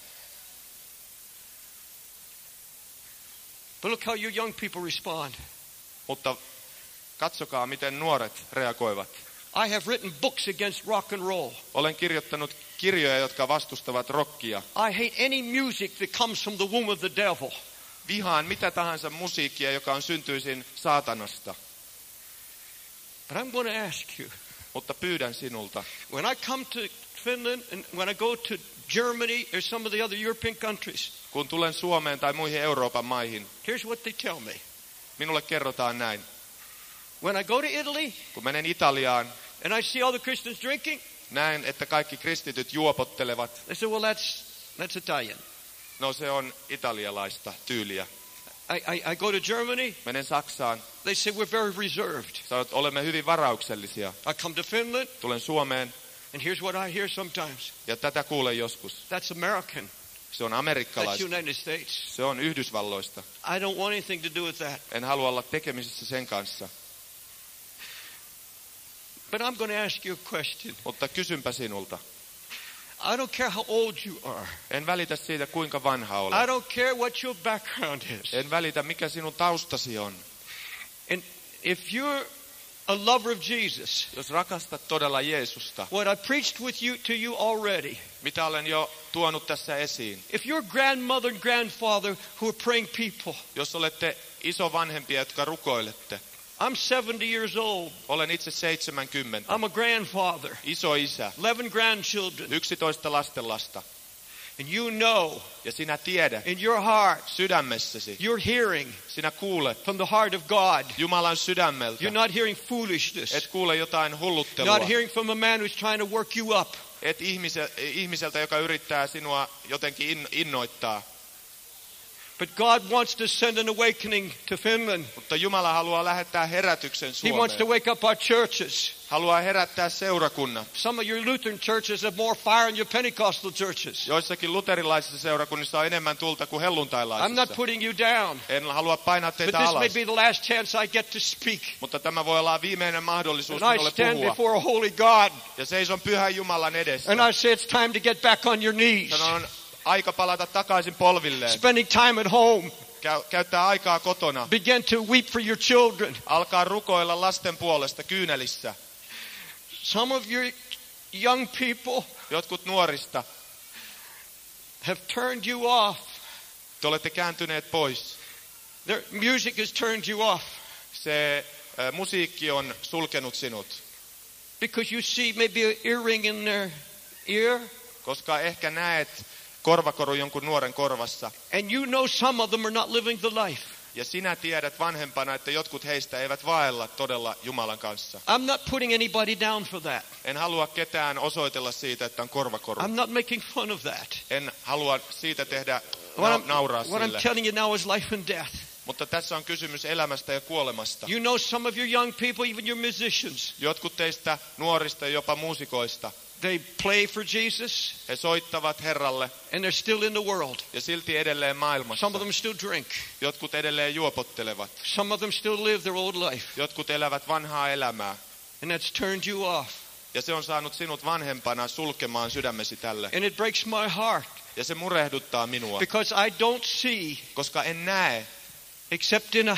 But look how you young people respond. Mutta katsokaa, miten nuoret reagoivat. I have written books against rock and roll. Olen kirjoittanut kirjoja, jotka vastustavat rockia. I hate any music that comes from the womb of the devil. Vihaan mitä tahansa musiikkia, joka on syntyisin saatanasta. But I'm going to ask you. Mutta pyydän sinulta. When I come to Finland and when I go to Germany or some of the other European countries. Kun tulen Suomeen tai muihin Euroopan maihin. Here's what they tell me. Minulle kerrotaan näin. When I go to Italy. Kun menen Italiaan. And I see all the Christians drinking. Näen, että kaikki kristityt juopottelevat. They say, well, that's Italian. No se on italialaista tyyliä. I go to Germany. Menen Saksaan. They say we're very reserved. Sanot, olemme hyvin varauksellisia. I come to Finland. Tulen Suomeen. And here's what I hear sometimes. Ja tätä kuulen joskus. That's American. Se on amerikkalaista. That's United States. Se on Yhdysvalloista. I don't want anything to do with that. En halua olla tekemisissä sen kanssa. But I'm going to ask you a question. Mutta kysynpä sinulta. I don't care how old you are. En välitä siitä, kuinka vanha olet. I don't care what your background is. En välitä, mikä sinun taustasi on. And if you're a lover of Jesus, jos rakastat todella Jeesusta, what I preached to you already, mitä olen jo tuonut tässä esiin. If your grandmother and grandfather who are praying people, jos olette isovanhempia, jotka rukoilette. I'm 70 years old. Olen itse 70. I'm a grandfather. Isoisä. 11 grandchildren. 11 lastenlasta. And you know, ja sinä tiedät, in your heart, sydämessäsi, you're hearing, sinä kuulet, from the heart of God, Jumalan sydämeltä. You're not hearing foolishness. Et kuule jotain hulluttelua. Not hearing from a man who's trying to work you up. Et ihmiseltä, joka yrittää sinua jotenkin innoittaa. But God wants to send an awakening to Finland. Mutta Jumala haluaa lähettää herätyksen Suomeen. He wants to wake up our churches. Haluaa herättää seurakunnat. Some of your Lutheran churches have more fire than your Pentecostal churches. Joissakin luterilaisissa seurakunnissa on enemmän tulta kuin helluntailaisissa. I'm not putting you down. En halua painaa teitä alas. But this may be the last chance I get to speak. Mutta tämä voi olla viimeinen mahdollisuus minulle puhua. I stand before a holy God. Ja seison pyhän Jumalan edessä. And I say it's time to get back on your knees. Sanon, aika palata takaisin polvilleen. Spending time at home. Käyttää aikaa kotona. Begin to weep for your children. Alkaa rukoilla lasten puolesta kyynelissä. Some of your young people, jotkut nuorista, have turned you off. Te olette kääntyneet pois. Their music has turned you off. Se musiikki on sulkenut sinut. Because you see maybe an earring in their ear. Koska ehkä näet korvakoru jonkun nuoren korvassa. And you know some of them are not living the life. Ja sinä tiedät vanhempana, että jotkut heistä eivät vaella todella Jumalan kanssa. I'm not putting anybody down for that. En halua ketään osoitella siitä, että on korvakoru. I'm not making fun of that. En halua siitä tehdä nauraa sille. What I'm telling you now is life and death. Mutta tässä on kysymys elämästä ja kuolemasta. You know some of your young people, even your musicians. Jotkut teistä nuorista ja jopa muusikoista. They play for Jesus. He soittavat Herralle. And they're still in the world. Ja silti edelleen maailmassa. Some of them still drink. Jotkut edelleen juopottelevat. Some of them still live their old life. Jotkut elävät vanhaa elämää. And that's turned you off. Ja se on saanut sinut vanhempana sulkemaan sydämesi tälle. And it breaks my heart. Ja se murehduttaa minua. Because I don't see. Koska en näe. Except in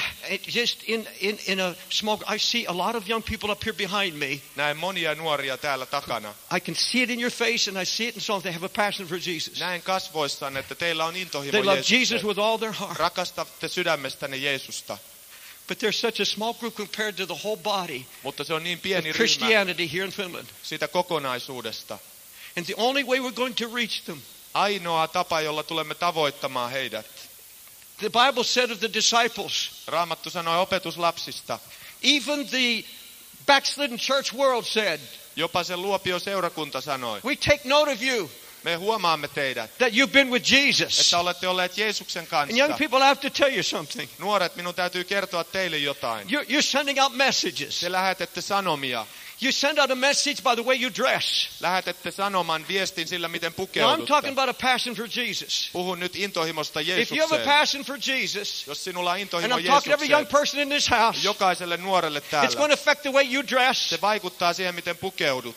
a small, I see a lot of young people up here behind me. Näen monia nuoria täällä takana. I can see it in your face and I see it in songs. They have a passion for Jesus. Näen kasvoissanne, että teillä on intohimo They love Jesus with all their heart. Rakastatte sydämestänne Jeesusta. But there's such a small group compared to the whole body. Mutta se on niin pieni ryhmä Christianity here in Finland. Siitä kokonaisuudesta. And the only way we're going to reach them. Ainoa tapa, jolla tulemme tavoittamaan heidät. The Bible said of the disciples. Raamattu sanoi opetuslapsista. Even the backslidden church world said. Jopa se luopio seurakunta sanoi. We take note of you. Me huomaamme teidät, that you've been with Jesus. että olette olleet Jeesuksen And young kanssa. people, I have to tell you something. Nuoret, minun täytyy kertoa teille jotain. You're sending out messages. Te lähetätte sanomia. You send out a message by the way you dress. Lähetätte sanoman viestin sillä, miten Now, I'm pukeudutte. talking about a passion for Jesus. Puhun nyt intohimosta If you have a Jeesukseen. passion for Jesus, Jos sinulla on and intohimo I'm talking to every young Jeesukseen, person in this house, jokaiselle nuorelle it's täällä, going to affect the way you dress. se vaikuttaa siihen, miten pukeudut.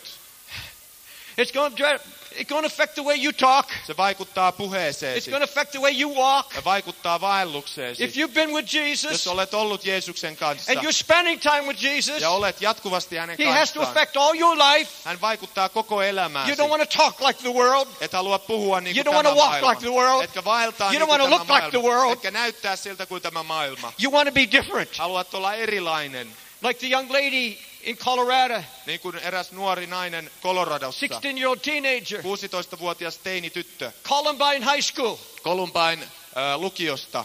It's going to affect the way you talk. Se vaikuttaa It's puheeseesi. going to affect the way you walk. Se vaikuttaa vaellukseesi. If you've been with Jos Jesus olet ollut Jeesuksen kanssa and you're spending time with Jesus, ja olet jatkuvasti hänen He has to kanssaan, affect all your life. hän vaikuttaa koko elämääsi. You don't want to talk like the world. Et halua puhua niin You kuin don't tämä want to walk maailma. like the world. Etkä vaeltaa You niin don't kuin want to tämä look like the maailma. world. Etkä näyttää siltä kuin tämä maailma. You want to be different. Haluat olla erilainen. Like the young lady in Colorado, Niin kuin eräs nuori nainen Coloradossa. 16-year-old teenager, 16-vuotias teinityttö Columbine High School, Columbine lukiosta.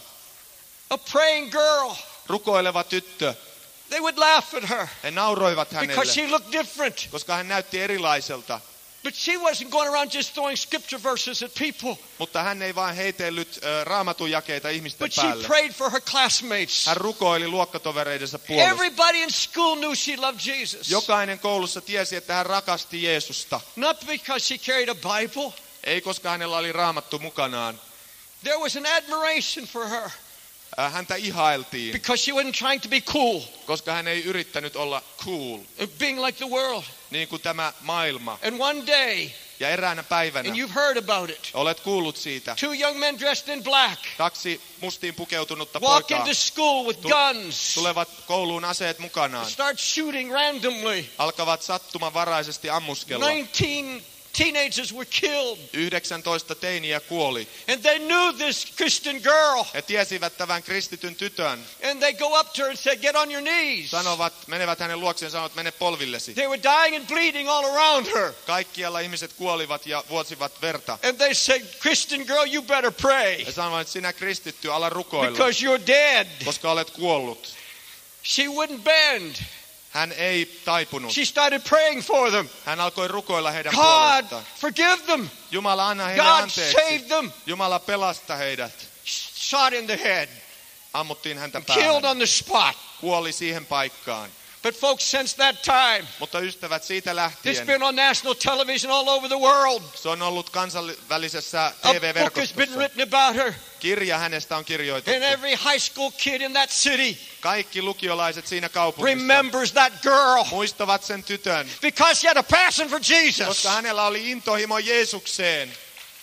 a praying girl. Rukoileva tyttö. They would laugh at her He nauroivat because hänelle, she looked different. koska hän näytti erilaiselta. But she wasn't going around just throwing scripture verses at people. Mutta hän ei vain heitellyt raamatun jakeita ihmisten But she päälle. prayed for her classmates. Hän rukoili luokkatovereidensa puolesta. Everybody in school knew she loved Jesus. Jokainen koulussa tiesi, että hän rakasti Jeesusta. Not because she carried a Bible. Ei, koska hänellä oli raamattu mukanaan. There was an admiration for her Häntä ihailtiin, because she wasn't trying to be cool, koska hän ei yrittänyt olla cool, being like the world. niin kuin tämä maailma. And one day, Ja eräänä päivänä, and you've heard about it, olet kuullut siitä, 2 young men dressed in black 2 mustiin pukeutunutta walk poikaa into school with guns, tulevat kouluun aseet mukanaan, start shooting randomly. alkavat sattumanvaraisesti ammuskella. 19 teenagers were killed. 19 teiniä kuoli. And they knew this Christian girl. He tiesivät tämän kristityn tytön. And they go up to her and say, get on your knees. Menevät hänen luokseen ja sanovat, mene polvillesi. They were dying and bleeding all around her. Kaikkialla ihmiset kuolivat ja vuosivat verta. And they said, Christian girl, you better pray. He sanoivat, että sinä kristitty, ala rukoilla, Because you're dead. koska olet kuollut. She wouldn't bend. Hän ei taipunut. She started praying for them. Hän alkoi rukoilla heidän God, puolestaan. forgive them. Jumala, anna heille God, anteeksi. save them. Jumala, pelasta heidät. Shot in the head. Ammuttiin häntä Killed päähän. on the spot. Kuoli siihen paikkaan. But folks, since that time, Mutta ystävät, siitä it's lähtien been on national television all over the world. se on ollut kansainvälisessä A book has been TV-verkostossa. written about her. Kirja hänestä on kirjoitettu. And every high school kid in that city Kaikki lukiolaiset siinä kaupungissa remembers that girl muistavat sen tytön, because she had a passion for Jesus. koska hänellä oli intohimo Jeesukseen.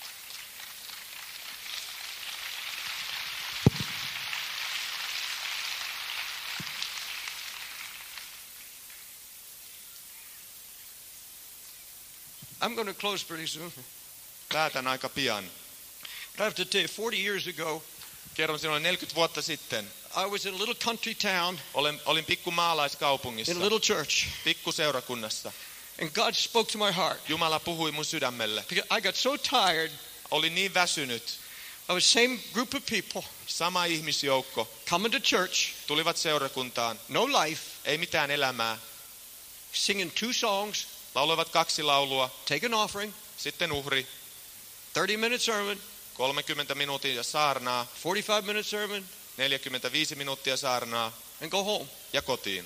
I'm going to close pretty soon. Päätän aika pian. But I have to tell you, 40 years ago, Kerron sinulle 40 vuotta sitten. I was in a little country town Olin pikku maalaiskaupungissa, in a little church. pikku seurakunnassa. And God spoke to my heart. Jumala puhui mun sydämelle. I got so tired. Olin niin väsynyt. I was same group of people Sama ihmisjoukko. coming to church, Tulivat seurakuntaan. no life, Ei mitään elämää. singing 2 songs, Lauloivat 2 laulua. take an offering, Sitten uhri. 30-minute sermon, 30 minuuttia saarnaa. 45-minute sermon, 45 minuuttia saarnaa. and go home. Ja kotiin.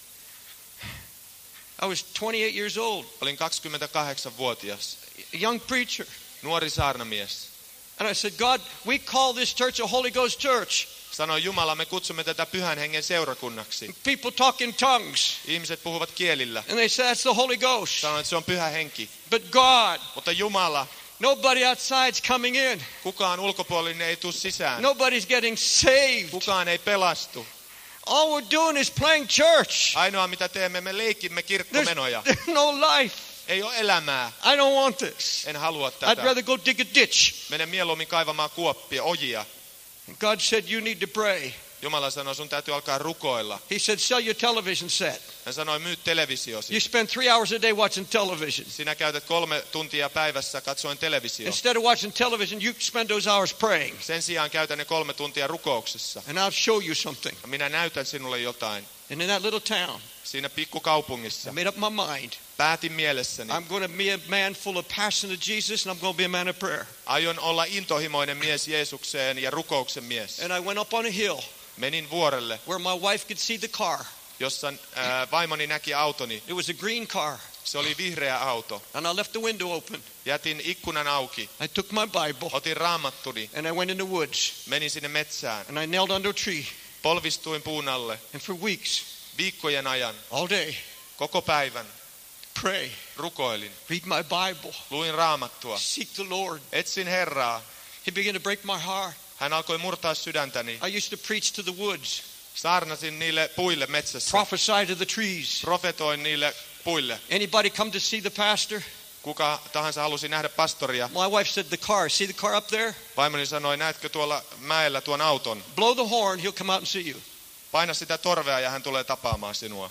I was 28 years old, Olin 28-vuotias. a young preacher. Nuori saarnamies. And I said, God, we call this church a Holy Ghost church. Sanoi Jumala, me kutsumme tätä pyhän hengen seurakunnaksi. People talk in tongues. Ihmiset puhuvat kielillä. And they say, that's the Holy Ghost. Sanoin, että se on pyhä henki. But God, Mutta Jumala, nobody outside's coming in. kukaan ulkopuolinen ei tule sisään. Nobody's getting saved. Kukaan ei pelastu. All we're doing is playing church. Ainoa mitä teemme, me leikimme kirkkomenoja. There's no life. Ei ole elämää. I don't want this. En halua I'd tätä. rather go dig a ditch. Mene mieluummin kaivamaan kuoppia, ojia. God said, you need to pray. Jumala sanoi, sun täytyy alkaa rukoilla. He said, sell your television set. Hän sanoi, myy televisiosi. You spend 3 hours a day watching television. Sinä käytät 3 tuntia päivässä katsoen televisioon. Instead of watching television, you spend those hours praying. Sen sijaan käytän ne 3 tuntia rukouksessa. And I'll show you something. Minä näytän sinulle jotain. And in that little town, siinä pikkukaupungissa. I made up my mind. Päätin mielessäni. I'm going to be a man full of passion to Jesus, and I'm going to be a man of prayer. Aion olla intohimoinen mies Jeesukseen ja rukouksen mies. And I went up on a hill Menin vuorelle, where my wife could see the car. jossa vaimoni näki autoni. It was a green car. Se oli vihreä auto. And I left the window open. Jätin ikkunan auki. I took my Bible Otin raamattuni. and I went in the woods. Menin sinne metsään. And I knelt under a tree. Polvistuin puun alle. And for weeks, Viikkojen ajan, all day, koko päivän, pray, rukoilin. read my Bible, Luin raamattua. seek the Lord. Etsin Herraa. He began to break my heart. Hän alkoi murtaa sydäntäni. I used to preach to the woods, Saarnasin niille puille metsässä. prophesy to the trees. Profetoin niille puille. Anybody come to see the pastor? Kuka tahansa halusi nähdä pastoria. My wife said, the car, see the car up there? Vaimoni sanoi, näetkö tuolla mäellä tuon auton? Blow the horn, he'll come out and see you. Paina sitä torvea ja hän tulee tapaamaan sinua.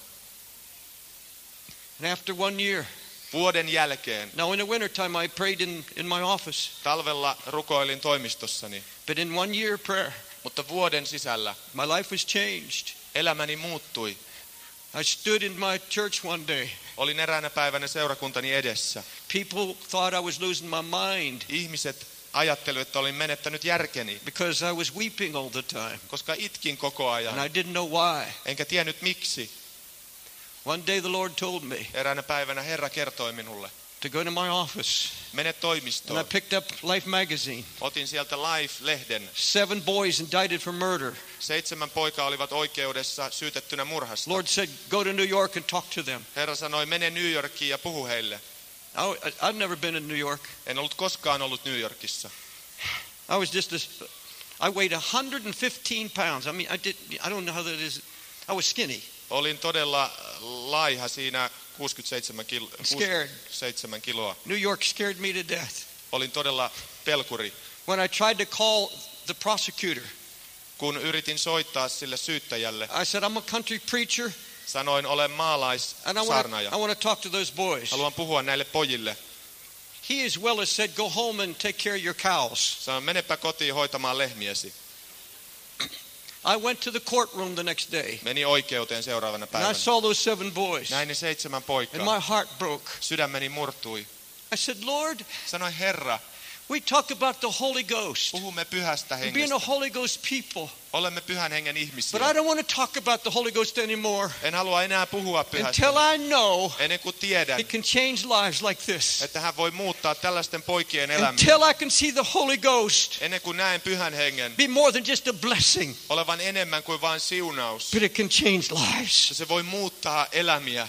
And after 1 year, Vuoden jälkeen, now in the wintertime I prayed in my office, talvella rukoilin toimistossani. but in 1 year prayer, Mutta vuoden sisällä my life was changed. elämäni muuttui. I stood in my church one day. Olin eräänä päivänä seurakuntani edessä. People thought I was losing my mind Ihmiset ajattelivat, että olin menettänyt järkeni, because I was weeping all the time. koska itkin koko ajan. And I didn't know why. Enkä tiennyt miksi. One day the Lord told me Eräänä päivänä Herra kertoi minulle, to go to my office. mene And I toimistoon. picked up Life magazine. Otin sieltä Life-lehden. 7 boys indicted for murder. 7 poikaa olivat oikeudessa syytettynä murhasta. Lord said, go to New York and talk to them. Herra sanoi, mene New Yorkiin ja puhu heille. I've never been in New York. En ollut koskaan ollut New Yorkissa. I was just I weighed 115 pounds. I mean, I don't know how that is. I was skinny. Olin todella laiha siinä 67 Scared. kiloa. New York scared me to death. Olin todella pelkuri. When I tried to call the prosecutor, Kun yritin soittaa sille syyttäjälle, I said, I'm a country preacher, sanoin, olen and maalaissaarnaaja. I want to talk to those boys. Haluan puhua näille pojille. He as well as said, go home and take care of your cows. Sanoin, menepä kotiin hoitamaan lehmiesi. I went to the courtroom the next day, Meni oikeuteen seuraavana and I päivänä. saw those 7 boys, Näin ne 7 and poikaa. my heart broke. Sydämeni murtui. I said, Lord, Sanoin, Herra, we talk about the Holy Ghost, puhumme pyhästä being hengestä. a Holy Ghost people, Olemme pyhän hengen but ihmisiä. I don't want to talk about the Holy Ghost anymore En halua enää puhua pyhästä. until I know Ennen kuin tiedän, it can change lives like this. että hän voi muuttaa tällaisten poikien elämää. Until I can see the Holy Ghost Ennen kuin näen pyhän hengen be more than just a blessing, olevan enemmän kuin vain siunaus. but it can change lives. Se voi muuttaa elämiä.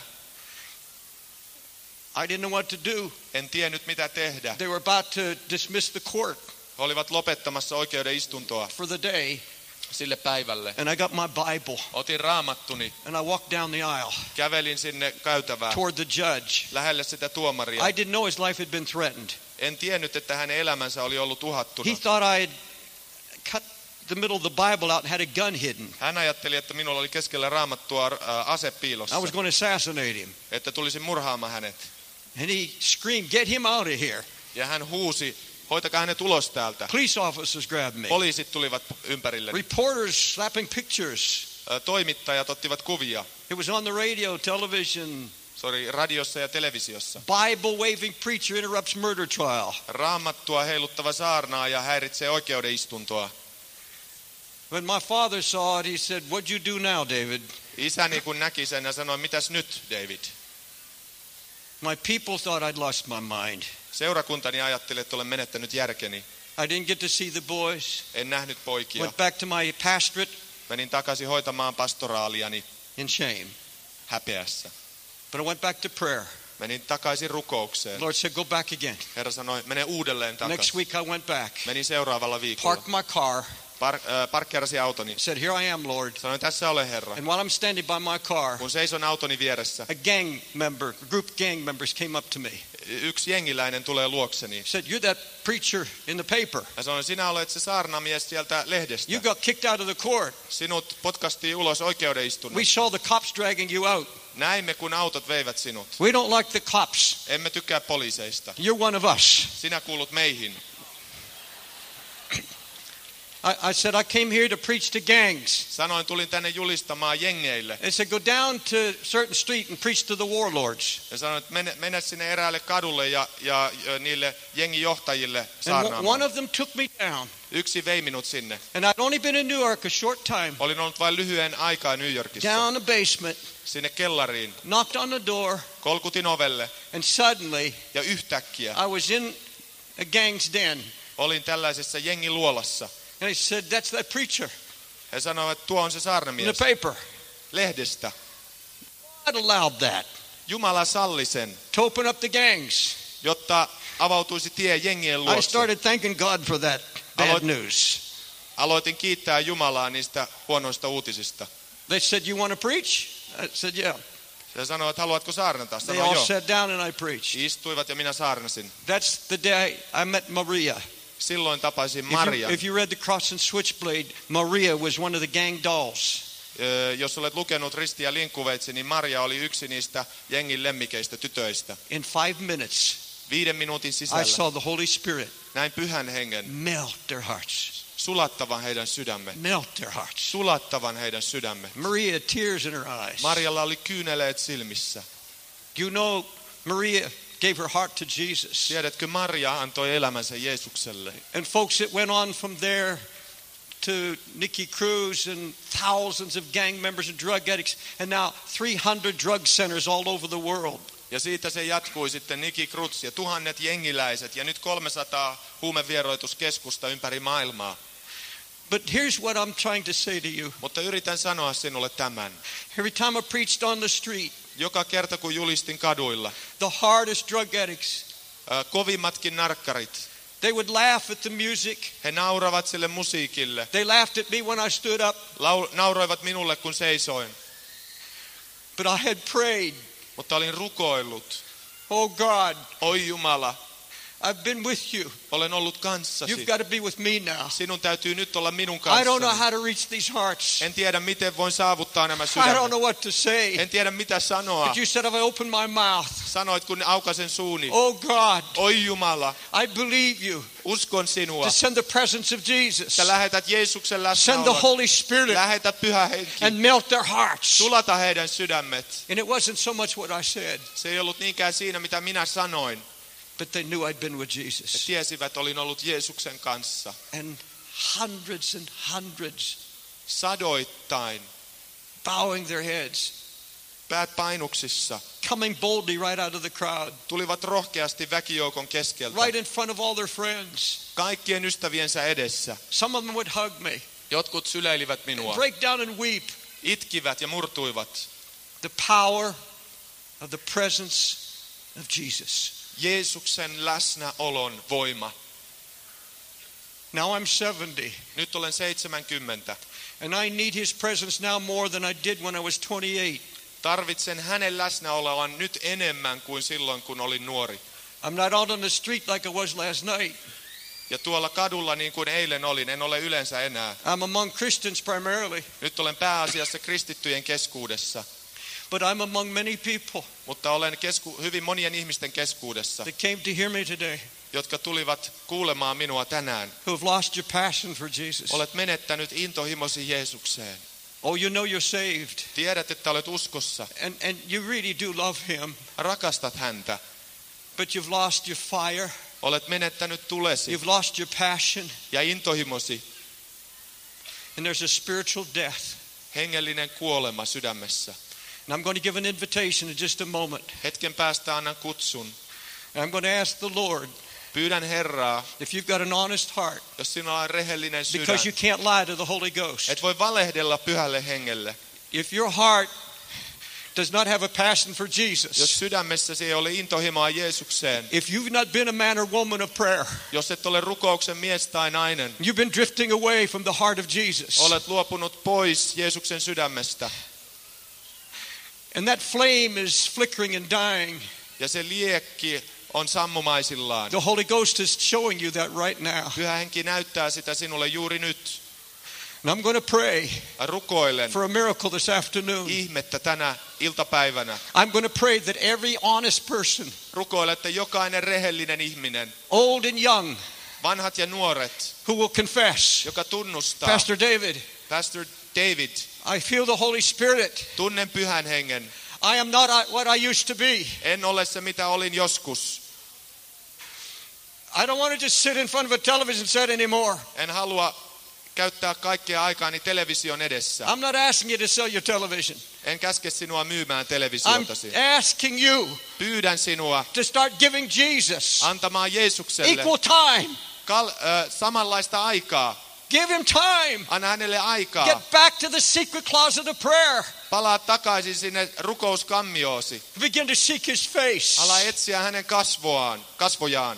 I didn't know what to do. En tiennyt mitä tehdä. They were about to dismiss the court He olivat lopettamassa oikeuden istuntoa for the day, sille päivälle. and I got my Bible, Otin raamattuni, and I walked down the aisle kävelin sinne käytävään toward the judge. lähelle sitä tuomaria. I didn't know his life had been threatened. En tiennyt, että hänen elämänsä oli ollut uhattuna. He thought I had cut the middle of the Bible out and had a gun hidden. Hän ajatteli, että minulla oli keskellä raamattua ase piilossa, I was going to assassinate him. että tulisin murhaamaan hänet. And he screamed, get him out of here. Ja hän huusi, hoitakaa hänet ulos täältä. Police officers grabbed me. Poliisit tulivat ympärilleni. Reporters slapping pictures. Toimittajat ottivat kuvia. It was on the radio, television. Se oli radiossa ja televisiossa. Bible waving preacher interrupts murder trial. Raamattua heiluttava saarnaaja häiritsee oikeudenistuntoa. When my father saw it, he said, what'd you do now, David? Isäni kun näki sen ja sanoi, mitäs nyt, David? My people thought I'd lost my mind. Seurakuntani ajatteli, että olen menettänyt järkeni. I didn't get to see the boys. En nähnyt poikia. Went back to my pastorate Menin takaisin hoitamaan pastoraaliani in shame. häpeässä. But I went back to prayer. Menin takaisin The rukoukseen. Lord said, go back again. Herra sanoi, mene uudelleen Next takaisin. week I went back. Menin seuraavalla viikolla. Parked my car. Parkkeerasin autoni. Said, here I am, Lord. Sanoin, tässä olen Herra. And while I'm standing by my car, Kun seison autoni vieressä, a group of gang members came up to me. yksi jengiläinen tulee luokseni. Said, you're that preacher in the paper. Ja sanoin, sinä olet se saarnamies sieltä lehdestä. You got kicked out of the court. Sinut potkastiin ulos We oikeudeistunnasta. saw the cops dragging you out. Näimme, kun autot veivät sinut. We don't like the cops. Emme tykkää poliiseista. You're one of us. Sinä kuulut meihin. I said, I came here to preach to gangs. Sanoin, tulin tänne julistamaan jengeille. They said, go down to certain street and preach to the warlords. Ja sanoin, että mene sinne eräälle kadulle ja niille jengijohtajille And saarnaamaan. one of them took me down. Yksi vei minut sinne. And I'd only been in New York a short time. Olin ollut vain lyhyen aikaa New Yorkissa. Down the basement, Sinne kellariin. knocked on the door, Kolkutin ovelle and suddenly ja yhtäkkiä I was in a gang's den. olin tällaisessa jengiluolassa. And he said, that's that preacher He sanoi, että tuo on se in saarnamies the paper. lehdestä. God allowed that Jumala salli sen, to open up the gangs. jotta avautuisi tie jengien I luokse. started thanking God for that bad Aloit- news. Aloitin kiittää Jumalaa niistä huonoista uutisista. They said, you want to preach? I said, yeah. Se sanoi, että haluatko saarnata? They Sanoin, all joo. sat down and I preached. Istuivat ja minä saarnasin. That's the day I met Maria. Silloin tapasin Marian. If you read The Cross and Switchblade, Maria was one of the gang dolls. Jos olet lukenut Risti ja linkkuveitsi, niin Maria oli yksi niistä jengin lemmikeistä tytöistä. In 5 minutes, 5 minuutin I sisällä saw the Holy Spirit näin pyhän hengen melt their hearts. sulattavan heidän sydämme. Melt their hearts. Sulattavan heidän sydämme. Maria, tears in her eyes. Marialla oli kyyneleet silmissä. You know, Maria gave her heart to Jesus. Tiedätkö, Maria antoi elämänsä Jeesukselle. And folks, it went on from there to Nikki Cruz and thousands of gang members and drug addicts, and now 300 drug centers all over the world. Ja siitä se jatkui sitten Nikki Cruz ja 1000 jengiläiset ja nyt 300 huumevieroituskeskusta ympäri maailmaa. But here's what I'm trying to say to you. Mutta yritän sanoa sinulle tämän. Every time I preached on the street, Joka kerta kun julistin kaduilla, the hardest drug addicts, kovimmatkin narkkarit, they would laugh at the music. he nauravat sille musiikille. They laughed at me when I stood up. Nauroivat minulle kun seisoin, But I had prayed, mutta olin rukoillut. oh God, Oi Jumala, I've been with you. olen ollut kanssasi. You've got to be with me now. Sinun täytyy nyt olla minun I don't know kanssani. how to reach these hearts. En tiedä miten voin saavuttaa nämä I don't sydämet. know what to say. En tiedä mitä sanoa. But you said if I open my mouth, Sanoit kun aukasen suuni. oh God, Oi Jumala, I believe you uskon sinua. to send the presence of Jesus. Että lähetät Jeesuksen Send the läsnäolon. Holy Spirit Lähetä pyhä henki. and melt their hearts. Sulata heidän sydämet. And it wasn't so much what I said, Se ei ollut niinkään siinä mitä minä sanoin. but they knew I'd been with He Jesus. tiesivät, olin ollut Jeesuksen kanssa. And hundreds and hundreds Sadoittain. bowing their heads, Päät painuksissa. coming boldly right out of the crowd, Tulivat rohkeasti väkijoukon keskeltä. right in front of all their friends. Kaikkien ystäviensä edessä. Some of them would hug me, Jotkut syleilivät minua. break down and weep. Itkivät ja murtuivat. The power of the presence of Jesus. Jeesuksen läsnäolon voima. Now I'm 70, Nyt olen 70. and I need his presence now more than I did when I was 28. Tarvitsen hänen läsnäoloaan nyt enemmän kuin silloin, kun olin nuori. I'm not out on the street like I was last night. Ja tuolla kadulla niin kuin eilen olin, en ole yleensä enää. I'm among Christians primarily, Nyt olen pääasiassa kristittyjen keskuudessa, but I'm among many people mutta olen hyvin monien ihmisten keskuudessa, that came to hear me today jotka tulivat kuulemaan minua tänään. who have lost your passion for Jesus. Olet menettänyt intohimosi Jeesukseen. Oh, you know you're saved, Tiedät, että olet uskossa. and you really do love him, Rakastat häntä. but you've lost your fire, Olet menettänyt tulesi you've lost your passion, ja intohimosi. and there's a spiritual death. Hengellinen kuolema sydämessä. And I'm going to give an invitation in just a moment. Hetken päästä annan kutsun. And I'm going to ask the Lord, Pyydän Herraa, if you've got an honest heart, jos sinulla on rehellinen sydän, because you can't lie to the Holy Ghost. et voi valehdella pyhälle hengelle. If your heart does not have a passion for Jos Jesus, sydämessäsi ei ole intohimoa Jeesukseen, if you've not been a man or woman of prayer, jos et ole rukouksen mies tai nainen, you've been drifting away from the heart of Jesus. olet luopunut pois Jeesuksen sydämestä. And that flame is flickering and dying. Ja se liekki on sammumaisillaan. The Holy Ghost is showing you that right now. Pyhä henki näyttää sitä sinulle juuri nyt. And I'm going to pray Rukoilen for a miracle this afternoon. ihmettä tänä iltapäivänä. I'm going to pray that every honest person, Rukoile, että jokainen rehellinen ihminen, old and young, vanhat ja nuoret, who will confess. joka tunnustaa. Pastor David, Pastor David, I feel the Holy Spirit. tunnen Pyhän Hengen. I am not what I used to be. En ole se, mitä olin joskus. I don't want to just sit in front of a television set anymore. En halua käyttää kaikkea aikaani television edessä. I'm not asking you to sell your television. En käske sinua myymään I'm televisiotasi. asking you Pyydän sinua to start giving Jesus antamaan Jeesukselle equal time. samanlaista aikaa. Give him time. Anna hänelle aikaa. Get back to the secret closet of prayer. Palaa takaisin sinne rukouskammioasi. Begin to seek his face. Ala etsiä hänen kasvojaan.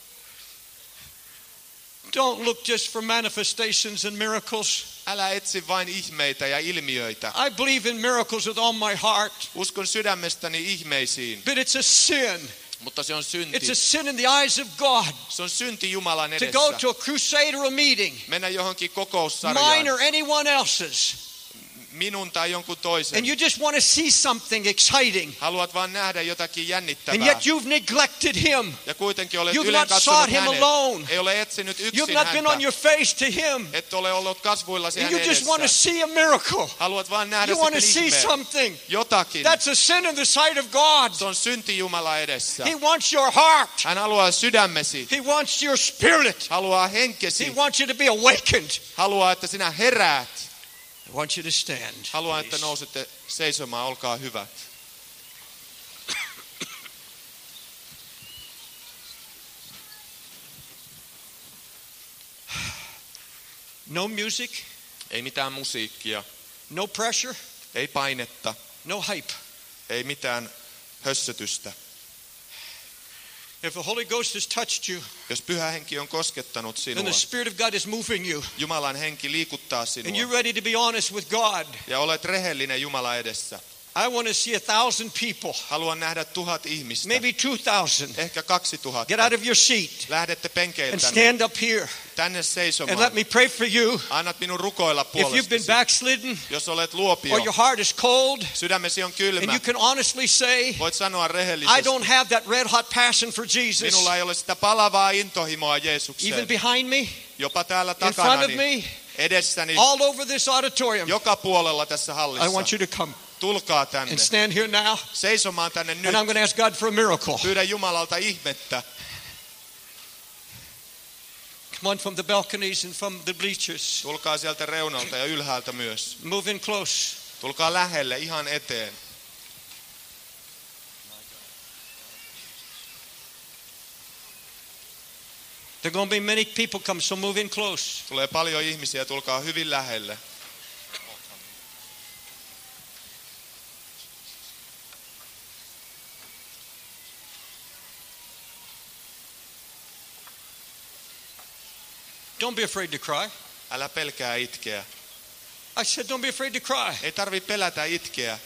Don't look just for manifestations and miracles. Älä etsi vain ihmeitä ja ilmiöitä. I believe in miracles with all my heart. Uskon sydämestäni ihmeisiin, But it's a sin. mutta se on synti. It's a sin in the eyes of God Se on synti Jumalan to edessä. go to a crusade or a meeting, Mennä johonkin mine kokoussarjaan, or anyone else's, minun tai jonkun toisen. and you just want to see something exciting, Haluat vaan nähdä jotakin and jännittävää. yet you've neglected him. Ja kuitenkin olet You've not ylen sought katsonut him hänet. alone. Ei ole etsinyt You've yksin not been on häntä. your face to him. Et ole ollut kasvuillasi And hänen you just want to edessä. see a miracle. Haluat vaan nähdä You want to sitten see ihmeen. something. Jotakin. That's a sin in the sight of God. Se on synti Jumala edessä. He wants your heart. Hän haluaa sydämesi. He wants your spirit. Haluaa He henkesi. wants you to be awakened. Haluaa, että sinä heräät. I want you to stand. Haluan, että please. nousette seisomaan. Olkaa hyvät. No music, Ei mitään musiikkia. no pressure, Ei painetta. no hype. Ei mitään hössötystä. If the Holy Ghost has touched you, Jos Pyhä Henki on koskettanut then sinua, the Spirit of God is moving you, Jumalan henki liikuttaa and sinua you're ready to be honest with God. ja olet rehellinen Jumala edessä. I want to see 1,000 people, Haluan nähdä 1000 ihmistä, maybe 2,000. ehkä 2000. Get out of your seat Lähdette and penkeiltänne stand up here tänne and let seisomaan. me pray for you. Annat minun rukoilla If you've been puolestasi. backslidden Jos olet luopio, or your heart is cold, sydämesi on and kylmä, you can honestly say, voit sanoa I rehellisesti. don't have that red hot passion for Jesus. Minulla ei ole sitä palavaa intohimoa Even Jeesukseen. behind me, Jopa täällä in front of takanani, me, edessäni, all over this auditorium. joka puolella tässä I hallissa. want you to come Tulkaa tänne. and stand here now, Seisomaan tänne and nyt. I'm going to ask God for a miracle. Pyydä Jumalalta ihmettä. Come on from the balconies and from the bleachers. Tulkaa sieltä reunalta ja ylhäältä myös. Move in close. Tulkaa lähelle, ihan eteen. There are going to be many people come, so move in close. Tulee paljon ihmisiä, tulkaa hyvin lähelle. Don't be afraid to cry. Älä pelkää itkeä. I said, don't be afraid to cry. Ei tarvi pelätä itkeä.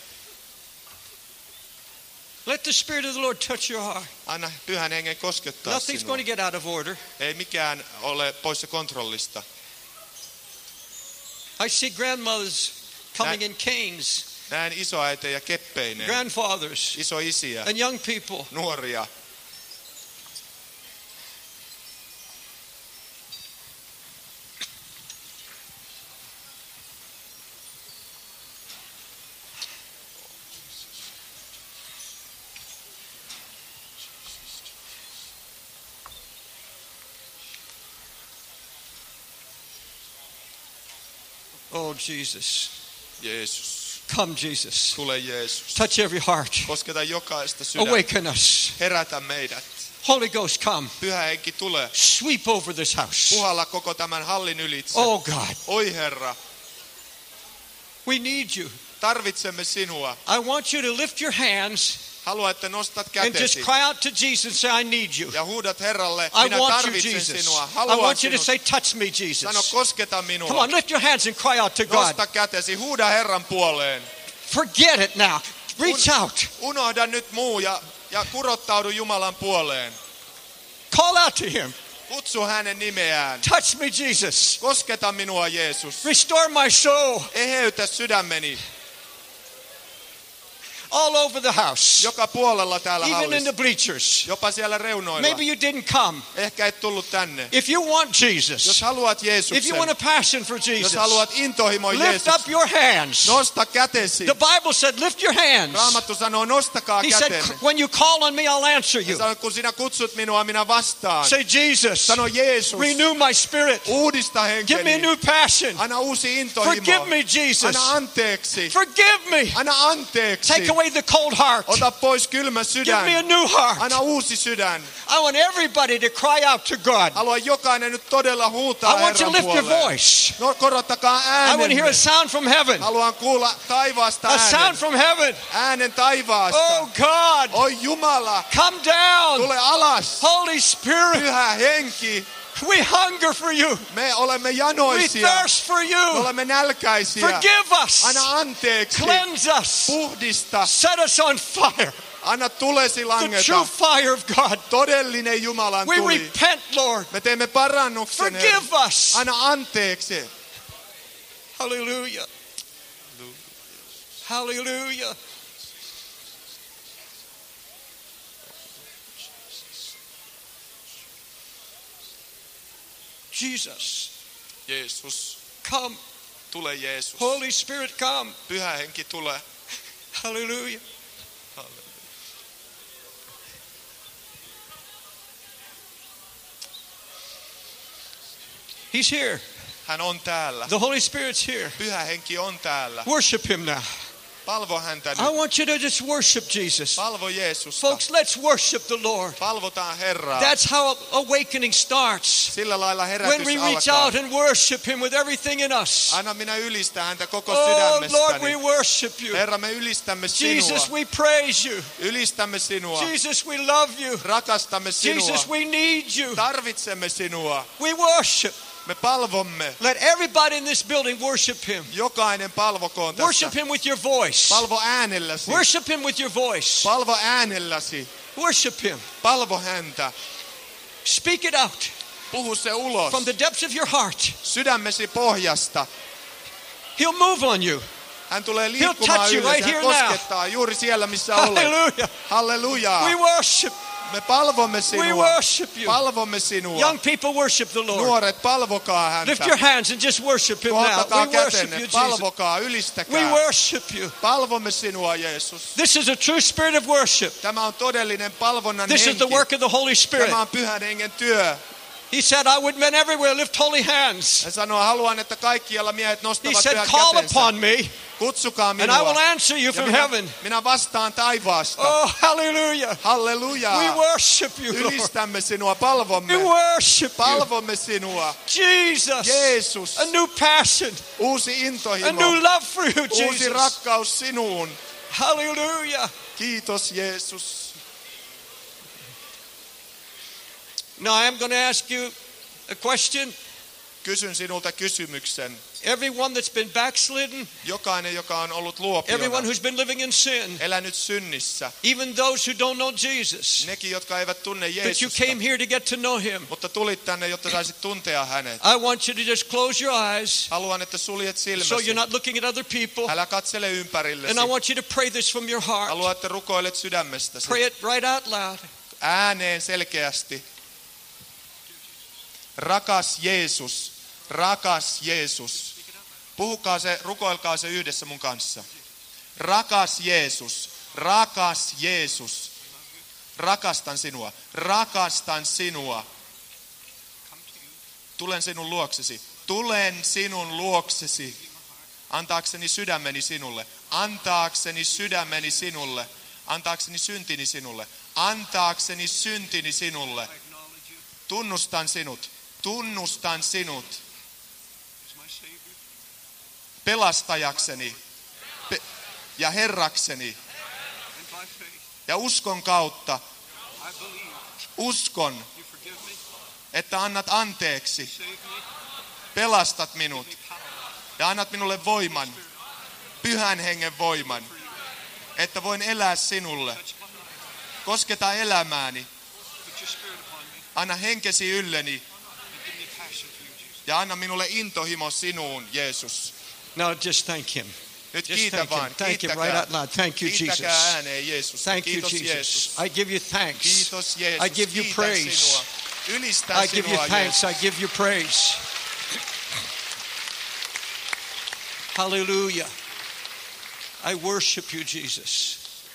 Let the Spirit of the Lord touch your heart. Anna Pyhän Hengen koskettaa Nothing's sinua. going to get out of order. Ei mikään ole poissa kontrollista. I see grandmothers coming in canes, Näen isoäitejä keppeineen, grandfathers, isoisiä, and young people. nuoria. Oh, Jesus. Jeesus, Come, Jesus. tule Jeesus. Touch every heart. Kosketa jokaista sydäntä. Awaken us. Herätä meidät. Holy Ghost, come. Pyhä Henki, tule. Sweep over this house. Puhalla koko tämän hallin ylitse. Oh, God. Oi Herra, We need you. tarvitsemme sinua. I want you to lift your hands Haluan, että nostat and just kätesi cry out to Jesus and say, I need you. ja huudat Herralle, I minä want you, tarvitsen Jesus. sinua. I Haluan want you to sinut. say, touch me, Sano, Jesus. kosketa Come minua. on, lift your hands and cry out to God. Nosta kätesi, huuda Herran puoleen. Forget it now. Reach out. Unohda nyt muu ja kurottaudu Jumalan puoleen. Call out to him. Kutsu hänen nimeään. Touch me, Jesus. Kosketa minua, Jeesus. Restore my soul. Eheytä sydämeni. all over the house, Joka puolella täällä even in the hallissa. bleachers. Jopa siellä reunoilla. Maybe you didn't come. Ehkä et tullut tänne. If you want Jos Jesus, haluat if you want Jeesuksen, a passion for jos Jesus, haluat intohimon lift Jeesuksen, up your hands. nosta kätesi. The Bible said, lift your hands. Raamattu sanoo, nostakaa He said, kätenne. when you call on me, I'll answer Ja you. sano, kun sinä kutsut minua, minä vastaan. Say, Jesus, Sano Jeesus, renew my spirit. uudista Give me a henkeni. new passion. Anna uusi intohimo. Forgive me, Jesus. Anna anteeksi. Forgive me. Anna anteeksi. Take away the cold heart. Ota pois kylmä Give me a sydän. new heart. Anna uusi sydän. I want everybody to cry out to God. Haluan jokainen nyt todella huutaa I want you to Herran lift your puoleen. voice. No korottakaa I want to hear a äänenne. sound from heaven. Haluan kuulla taivaasta A sound äänen. from heaven. Äänen taivaasta. Oh God, Oi Jumala, come down. tule alas. Holy Spirit, Pyhä henki. we hunger for you. Me olemme We janoisia. thirst for Me you. olemme nälkäisiä. Forgive us. Anna anteeksi. Cleanse us. Puhdista. Set us on fire. Anna tulesi The langeta. true fire of God. Todellinen Jumalan We tuli. repent, Lord. Me teemme parannuksen. Herra. Forgive us. Anna anteeksi. Hallelujah. Hallelujah. Jesus, Jeesus, come. tule Jeesus. Holy Spirit, come. Pyhä henki tule. Hallelujah. He's here. Hän on täällä. The Holy Spirit's here. Pyhä henki on täällä. Worship him now. Palvo häntä I nyt. want you to just worship Jesus. Palvo Jeesusta. Folks, let's worship the Lord. Palvotaan Herraa. That's how awakening starts. Sillä lailla When herätys we reach alkaa. out and worship him with everything in us. Anna minä ylistää häntä koko Oh Lord, we sydämestäni. worship you. Herra, me ylistämme sinua. Jesus, we praise you. Ylistämme sinua. Jesus, we love you. Rakastamme sinua. Jesus, we need you. Tarvitsemme sinua. We worship. Me palvomme. Let everybody in this building worship him. Jokainen palvokoon Worship tässä. him with your voice. Palvo äänelläsi. Worship him with your voice. Palvo äänelläsi. Worship him. Palvo häntä. Speak it out Puhu se ulos. from the depths of your heart. Sydämesi pohjasta. He'll move on you. Hän tulee touch liikkumaan you ylös. right Hän here now. koskettaa juuri siellä, missä olet. Hallelujah. Hallelujaa. We worship. Me palvomme We sinua. worship you. Palvomme sinua. Young people, worship the Lord. Nuoret, palvokaa häntä. Lift your hands and just worship him now. Kohottakaa We worship kätenne. you, Jesus. Palvokaa, We ylistäkää. worship you. Palvomme sinua, Jeesus. This is a true spirit of worship. Tämä on todellinen palvonnan This is henki. the work of the Holy Spirit. Tämä on pyhän hengen työ. He said, I would men everywhere lift holy hands. Hän sanoo, haluan, että kaikkialla miehet He nostavat said, pyhät call kätensä. upon me Kutsukaa and I will minua. answer you Ja from heaven. minä vastaan taivaasta. Oh, hallelujah. Hallelujaa. We worship you, Lord. Ylistämme sinua, palvomme. We worship you. Palvomme sinua. Jesus. Jeesus. A new passion. Uusi A intohimo. new love for you, Uusi Jesus. rakkaus sinuun. Hallelujah. Kiitos Jeesus. Now I am going to ask you a question. Kysyn sinulta kysymyksen. Everyone that's been backslidden, Jokainen, joka on ollut everyone luopiona, who's been living in sin, elänyt synnissä, even those who don't know Jesus, nekin, jotka eivät tunne but you Jeesusta, came here to get to know him. mutta tulit tänne, jotta saisit tuntea hänet. I want you to just close your eyes Haluan, että suljet so silmäsi. you're not looking at other people. Älä katsele ympärillesi. And I want you to pray this from your heart. Haluan, että rukoilet sydämestäsi. Pray it right out loud. Ääneen selkeästi. Rakas Jeesus, rakas Jeesus. Puhukaa se, rukoilkaa se yhdessä mun kanssa. Rakas Jeesus, rakas Jeesus. Rakastan sinua, rakastan sinua. Tulen sinun luoksesi, tulen sinun luoksesi. Antaakseni sydämeni sinulle, antaakseni sydämeni sinulle, antaakseni syntini sinulle, antaakseni syntini sinulle. Tunnustan sinut, tunnustan sinut pelastajakseni ja Herrakseni. Ja uskon kautta, uskon, että annat anteeksi, pelastat minut ja annat minulle voiman, pyhän hengen voiman, että voin elää sinulle. Kosketa elämääni, anna henkesi ylleni ja anna minulle intohimo sinuun, Jeesus. Now just thank him. Nyt Just kiitä thank him. vaan. Thank him right out loud. Thank you, Jesus. Kiittäkää ääneen Jeesus. Thank you, Kiitos Jesus. Jeesus. I give you thanks. Kiitos Jeesus. I give you Kiitän praise. sinua. Ylistän I give you sinua, thanks. Jeesus. I give you praise. Hallelujah. I worship you, Jesus.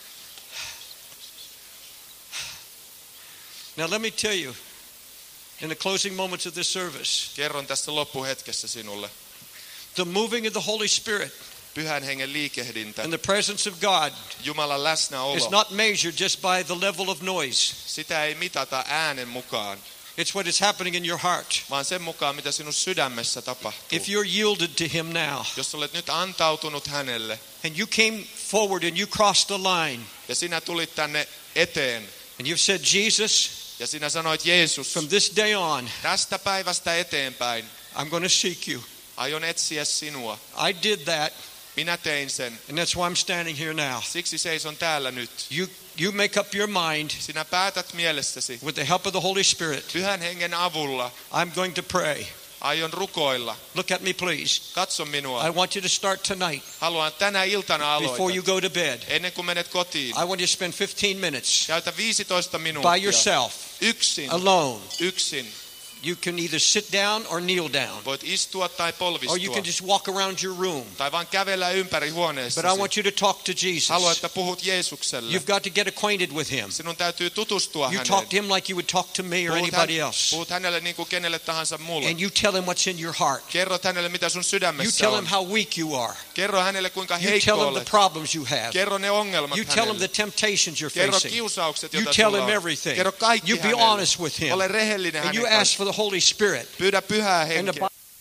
Now let me tell you, in the closing moments of this service, Kerron tässä loppuhetkessä sinulle. the moving of the Holy Spirit Pyhän hengen liikehdintä, and the presence of God Jumalan is läsnäolo. not measured just by the level of noise. Sitä ei mitata äänen mukaan, It's what is happening in your heart. vaan sen mukaan, mitä sinun sydämessä tapahtuu. If you're yielded to Him now, Jos olet nyt antautunut hänelle and you came forward and you crossed the line, ja sinä tulit tänne eteen and you've said, Jesus, ja sinä sanoit, Jeesus, from this day on, tästä päivästä eteenpäin I'm going to seek you. aion etsiä sinua. I did that, Minä tein sen. and that's why I'm standing here now. Siksi seison täällä nyt. You make up your mind Sinä päätät mielessäsi. with the help of the Holy Spirit. Pyhän hengen avulla I'm going to pray. aion rukoilla. Look at me, please. Katso minua. I want you to start tonight Haluan tänä iltana before you aloittaa. go to bed. Ennen kuin menet kotiin. I want you to spend 15 minutes Käytä 15 by minuuttia. yourself, Yksin. alone. Yksin. You can either sit down or kneel down, Voit istua tai or you polvistua. can just walk around your room. Tai vaan kävellä ympäri But I huoneessasi. want you to talk to Jesus. Haluan, että puhut Jeesukselle. You've got to get acquainted with Him. Sinun täytyy tutustua You talk häneen. to Him like you would talk to me or anybody else. Puhut hänelle niin kuin kenelle tahansa muulle. And you tell Him what's in your heart. Kerrot hänelle, mitä sun You sydämessä tell Him on. how weak you are. Kerro hänelle, kuinka You heikko tell Him the olet. problems you have. Kerro ne ongelmat You tell Him hänelle. the temptations you're Kerro facing. kiusaukset, You joita tell sulla Him on. everything. Kerro kaikki You be hänelle. honest with Him. Ole rehellinen And you hänen ask kanssaan. for the Holy Spirit. Pyydä pyhää And the henkeä.